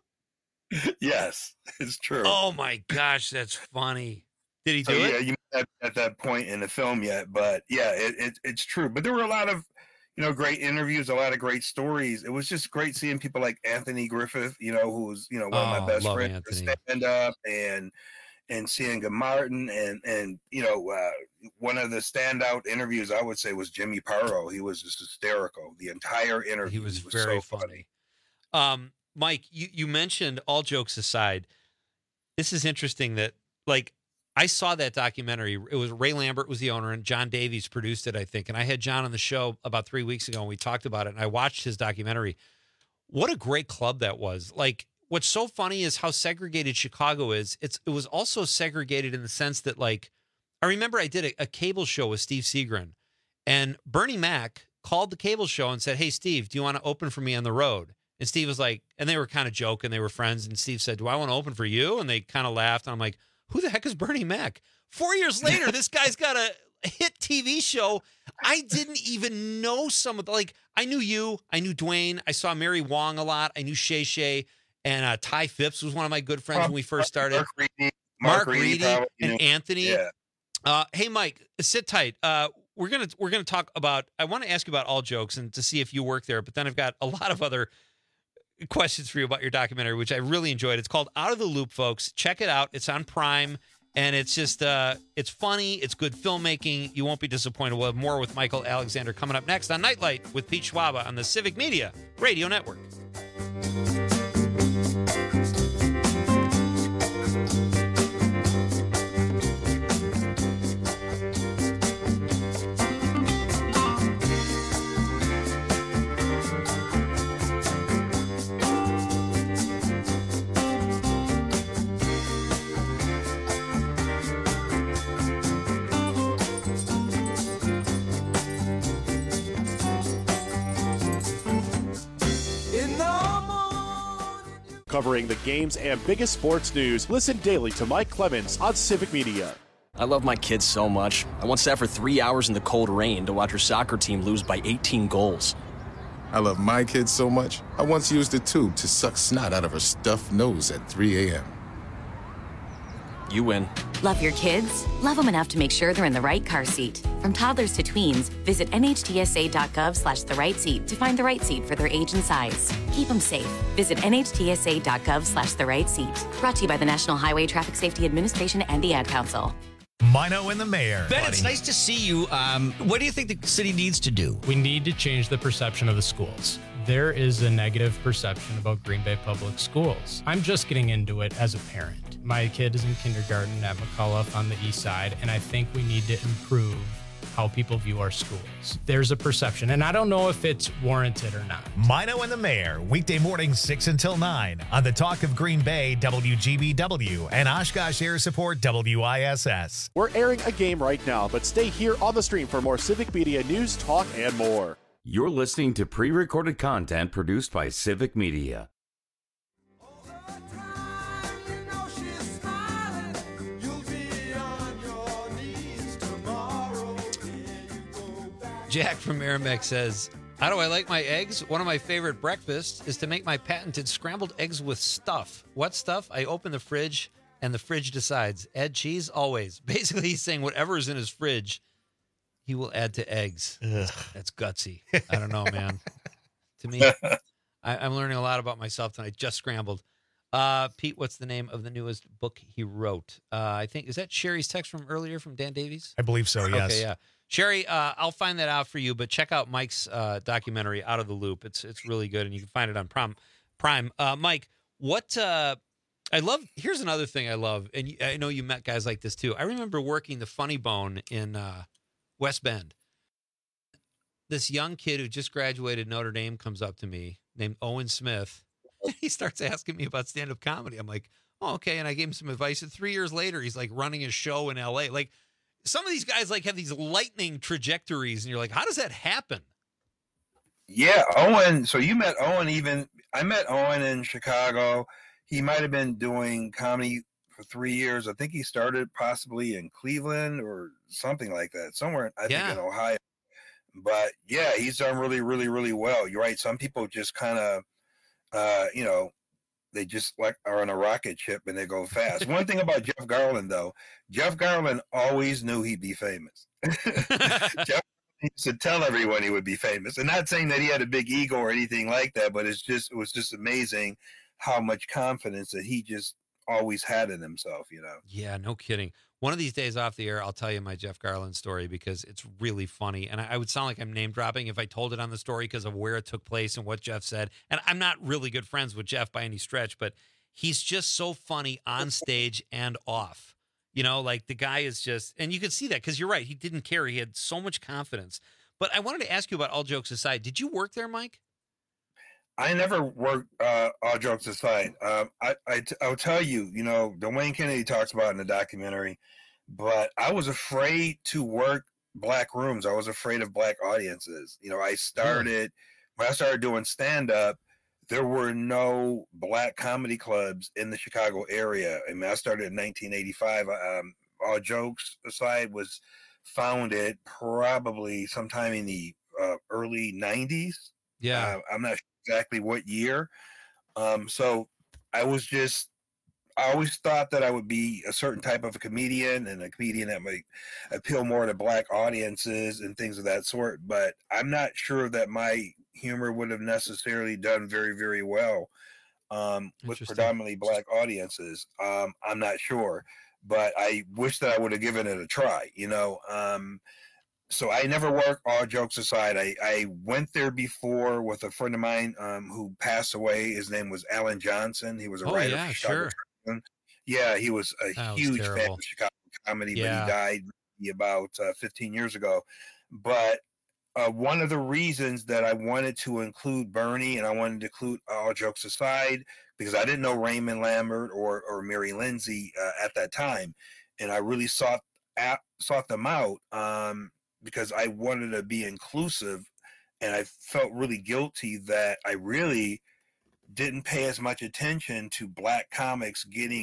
Yes, it's true. Oh my gosh, that's funny. Did he do it? Yeah, you not at that point in the film yet, but yeah, it's true. But there were a lot of, you know, great interviews, a lot of great stories. It was just great seeing people like Anthony Griffith, you know, who was, you know, one of my best friends, stand up, and seeing Martin, and you know, one of the standout interviews I would say was Jimmy Parro. He was just hysterical the entire interview. He was very so funny. Mike, you mentioned, all jokes aside, this is interesting that, like, I saw that documentary. It was Ray Lambert was the owner, and John Davies produced it, I think. And I had John on the show about 3 weeks ago, and we talked about it, and I watched his documentary. What a great club that was. Like, what's so funny is how segregated Chicago is. It was also segregated in the sense that, like, I remember I did a cable show with Steve Seagren, and Bernie Mac called the cable show and said, "Hey, Steve, do you want to open for me on the road?" And Steve was like, and they were kind of joking. They were friends. And Steve said, "Do I want to open for you?" And they kind of laughed. And I'm like, who the heck is Bernie Mac? 4 years later, this guy's got a hit TV show. I didn't even know some of the, like, I knew you. I knew Dwayne. I saw Mary Wong a lot. I knew Shay Shay. And Ty Phipps was one of my good friends when we first started. Mark Reedy and Anthony. Yeah. Hey, Mike, sit tight. We're gonna talk about, I want to ask you about All Jokes and to see if you work there, but then I've got a lot of other questions for you about your documentary, which I really enjoyed. It's called Out of the Loop, folks. Check it out. It's on Prime, and it's just it's funny. It's good filmmaking. You won't be disappointed. We'll have more with Michael Alexander coming up next on Nightlight with Pete Schwaba on the Civic Media Radio Network. Covering the games and biggest sports news, listen daily to Mike Clemens on Civic Media. I love my kids so much. I once sat for 3 hours in the cold rain to watch her soccer team lose by 18 goals. I love my kids so much, I once used a tube to suck snot out of her stuffed nose at 3 a.m. You win. Love your kids? Love them enough to make sure they're in the right car seat. From toddlers to tweens, visit nhtsa.gov/the right seat to find the right seat for their age and size. Keep them safe. Visit nhtsa.gov/the right seat. Brought to you by the National Highway Traffic Safety Administration and the Ad Council. Mino and the mayor. Ben, it's nice to see you. What do you think the city needs to do? We need to change the perception of the schools. There is a negative perception about Green Bay Public Schools. I'm just getting into it as a parent. My kid is in kindergarten at McCullough on the east side, and I think we need to improve how people view our schools. There's a perception, and I don't know if it's warranted or not. Mino and the mayor, weekday mornings 6 until 9 on the Talk of Green Bay, WGBW, and Oshkosh Air Support, WISS. We're airing a game right now, but stay here on the stream for more Civic Media news, talk, and more. You're listening to pre-recorded content produced by Civic Media. Jack from Merrimack says, how do I like my eggs? One of my favorite breakfasts is to make my patented scrambled eggs with stuff. What stuff? I open the fridge and the fridge decides. Add cheese? Always. Basically, he's saying whatever is in his fridge, he will add to eggs. Ugh. That's gutsy. I don't know, man. To me, I'm learning a lot about myself tonight. Just scrambled. Pete, what's the name of the newest book he wrote? I think, is that Sherry's text from earlier from Dan Davies? I believe so, yes. Okay, yeah. Sherry, I'll find that out for you, but check out Mike's documentary, Out of the Loop. It's really good, and you can find it on Prime. Mike, what I love, here's another thing I love, and I know you met guys like this too. I remember working the Funny Bone in West Bend. This young kid who just graduated Notre Dame comes up to me, named Owen Smith. He starts asking me about stand-up comedy. I'm like, oh, okay, and I gave him some advice, and 3 years later, he's like running a show in L.A., like, some of these guys like have these lightning trajectories, and you're like, how does that happen? Yeah, Owen. So you met Owen I met Owen in Chicago. He might have been doing comedy for 3 years. I think he started possibly in Cleveland or something like that, somewhere, I think in Ohio. But yeah, he's done really, really, really well. You're right. Some people just kind of, they just like are on a rocket ship and they go fast. One thing about Jeff Garland, though, Jeff Garland always knew he'd be famous. Jeff used to tell everyone he would be famous. And not saying that he had a big ego or anything like that, but it was just amazing how much confidence that he just always had in himself, Yeah, no kidding. One of these days off the air, I'll tell you my Jeff Garland story because it's really funny. And I would sound like I'm name dropping if I told it on the story because of where it took place and what Jeff said. And I'm not really good friends with Jeff by any stretch, but he's just so funny on stage and off. Like the guy is just, and you can see that because you're right. He didn't care. He had so much confidence. But I wanted to ask you about, all jokes aside, did you work there, Mike? I never worked, all jokes aside. I'll tell you, Dwayne Kennedy talks about it in the documentary, but I was afraid to work black rooms. I was afraid of black audiences. When I started doing stand-up, there were no black comedy clubs in the Chicago area. I mean, I started in 1985. All jokes aside was founded probably sometime in the early 90s. Yeah. I'm not sure exactly what year. So I always thought that I would be a certain type of a comedian, and a comedian that might appeal more to black audiences and things of that sort. But I'm not sure that my humor would have necessarily done very, very well with predominantly black audiences. I'm not sure, but I wish that I would have given it a try, So I never worked, all jokes aside. I went there before with a friend of mine who passed away. His name was Alan Johnson. He was a writer for Chicago Tribune. Yeah, he was a huge fan of Chicago comedy, but he died about 15 years ago. But one of the reasons that I wanted to include Bernie and I wanted to include all jokes aside, because I didn't know Raymond Lambert or Mary Lindsay at that time. And I really sought them out. Because I wanted to be inclusive, and I felt really guilty that I really didn't pay as much attention to black comics getting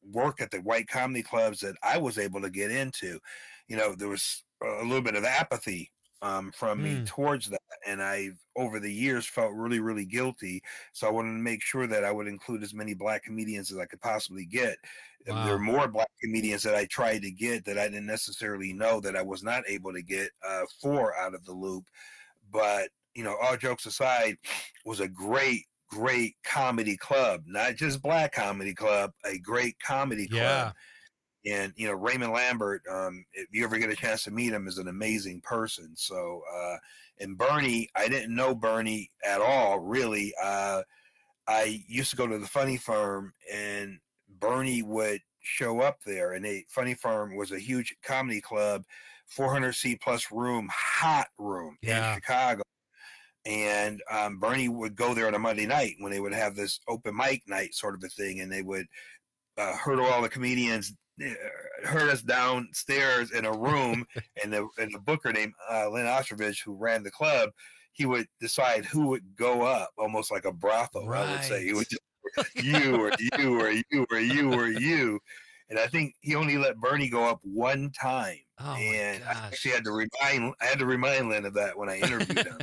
work at the white comedy clubs that I was able to get into, there was a little bit of apathy from me towards that. And I've, over the years, felt really, really guilty. So I wanted to make sure that I would include as many Black comedians as I could possibly get. Wow. There are more Black comedians that I tried to get that I didn't necessarily know that I was not able to get for Out of the Loop. But, all jokes aside, was a great comedy club, not just Black comedy club, a great comedy club. And, Raymond Lambert, if you ever get a chance to meet him, is an amazing person. So, and Bernie, I didn't know Bernie at all, really. I used to go to the Funny Firm, and Bernie would show up there. And Funny Firm was a huge comedy club, 400-seat plus room, hot room in Chicago. And Bernie would go there on a Monday night when they would have this open mic night sort of a thing, and they would hurdle all the comedians, herd us downstairs in a room, and the booker named Len Ostrovich, who ran the club, he would decide who would go up, almost like a brothel. Right. I would say he would just you or you or you or you or you, and I think he only let Bernie go up one time. Oh, and I actually had to remind Len of that when I interviewed him.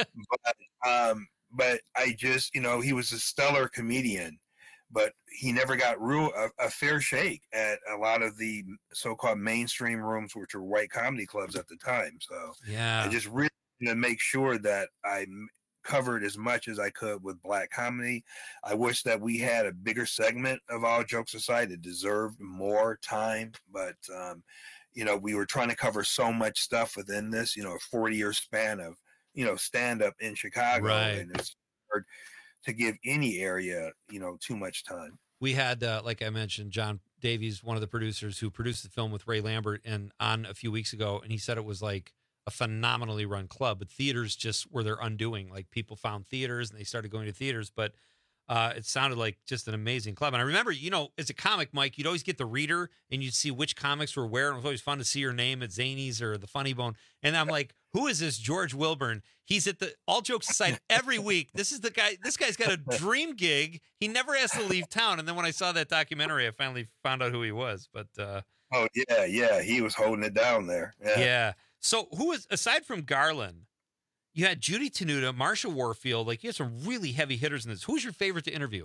But I just, he was a stellar comedian, but he never got a fair shake at a lot of the so-called mainstream rooms, which were white comedy clubs at the time. So I just really wanted to make sure that I covered as much as I could with Black comedy. I wish that we had a bigger segment of All Jokes Aside. It deserved more time, but we were trying to cover so much stuff within this, a 40-year span of, stand up in Chicago. Right. And it's hard to give any area, too much time. We had, like I mentioned, John Davies, one of the producers who produced the film with Ray Lambert, and on a few weeks ago, and he said it was like a phenomenally run club, but theaters just were their undoing. Like, people found theaters and they started going to theaters, but it sounded like just an amazing club. And I remember, as a comic, Mike, you'd always get the reader and you'd see which comics were where. And it was always fun to see your name at Zany's or the Funny Bone. And I'm like, who is this George Wilburn? He's at the All Jokes Aside every week. This is the guy. This guy's got a dream gig. He never has to leave town. And then when I saw that documentary, I finally found out who he was. But oh yeah, he was holding it down there. Yeah. So who was, aside from Garland, you had Judy Tenuta, Marsha Warfield. Like, you had some really heavy hitters in this. Who's your favorite to interview?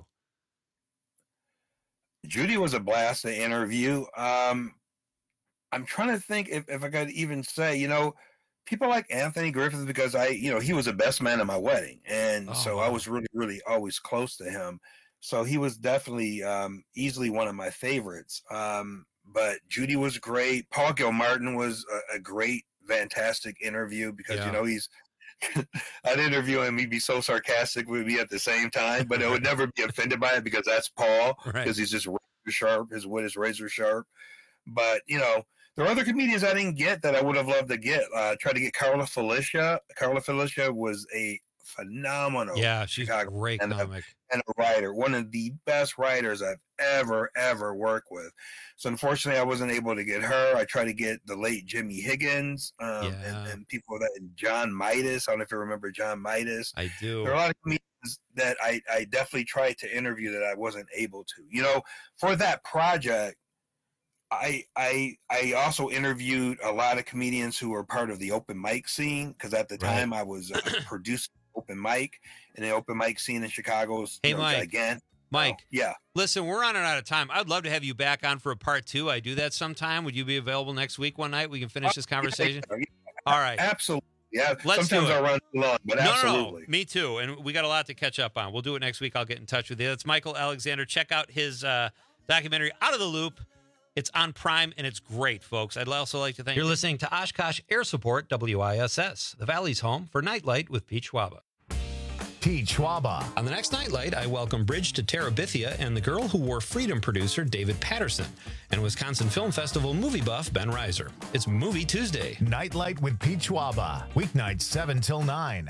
Judy was a blast to interview. I'm trying to think if I could even say, people like Anthony Griffith, because he was the best man at my wedding. And so I was really, really always close to him. So he was definitely easily one of my favorites. But Judy was great. Paul Gilmartin was a great, fantastic interview because, he's, I'd interview him. He'd be so sarcastic with me at the same time, but I would never be offended by it because that's Paul, because he's just razor sharp. His wit is razor sharp. But, there are other comedians I didn't get that I would have loved to get. Tried to get Carla Felicia. Carla Felicia was a phenomenal. Yeah, she's a great comic. And a writer. One of the best writers I've ever worked with. So unfortunately, I wasn't able to get her. I tried to get the late Jimmy Higgins and people that, and John Midas. I don't know if you remember John Midas. I do. There are a lot of comedians that I definitely tried to interview that I wasn't able to. For that project, I also interviewed a lot of comedians who were part of the open mic scene, because at the time I was producing open mic, and the open mic scene in Chicago is gigantic. Mike, yeah. Listen, we're running out of time. I'd love to have you back on for a part 2. I do that sometime. Would you be available next week one night? We can finish this conversation. Yeah. All right. Absolutely. Yeah. Let's Sometimes do it. I run too long, but absolutely. No. Me too. And we got a lot to catch up on. We'll do it next week. I'll get in touch with you. That's Michael Alexander. Check out his documentary, Out of the Loop. It's on Prime, and it's great, folks. I'd also like to thank you. You're listening to Oshkosh Air Support, WISS, the Valley's home for Nightlight with Pete Schwaba. Pete Schwaba. On the next Nightlight, I welcome Bridge to Terabithia and the Girl Who Wore Freedom producer David Patterson and Wisconsin Film Festival movie buff Ben Reiser. It's Movie Tuesday. Nightlight with Pete Schwaba. Weeknights 7 till 9.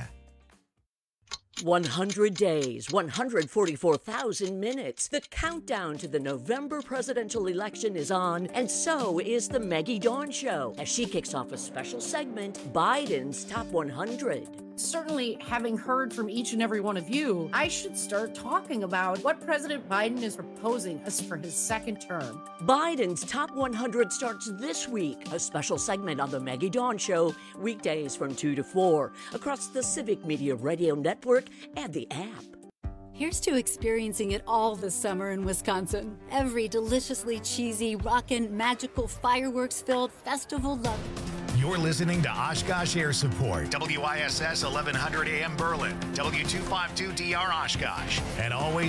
100 days, 144,000 minutes. The countdown to the November presidential election is on, and so is the Maggie Dawn Show, as she kicks off a special segment, Biden's Top 100. Certainly, having heard from each and every one of you, I should start talking about what President Biden is proposing us for his second term. Biden's Top 100 starts this week. A special segment on the Maggie Dawn Show, weekdays from 2 to 4, across the Civic Media Radio Network and the app. Here's to experiencing it all this summer in Wisconsin. Every deliciously cheesy, rockin', magical, fireworks-filled festival love. You're listening to Oshkosh Air Support, WISS 1100 AM Berlin, W252DR Oshkosh, and always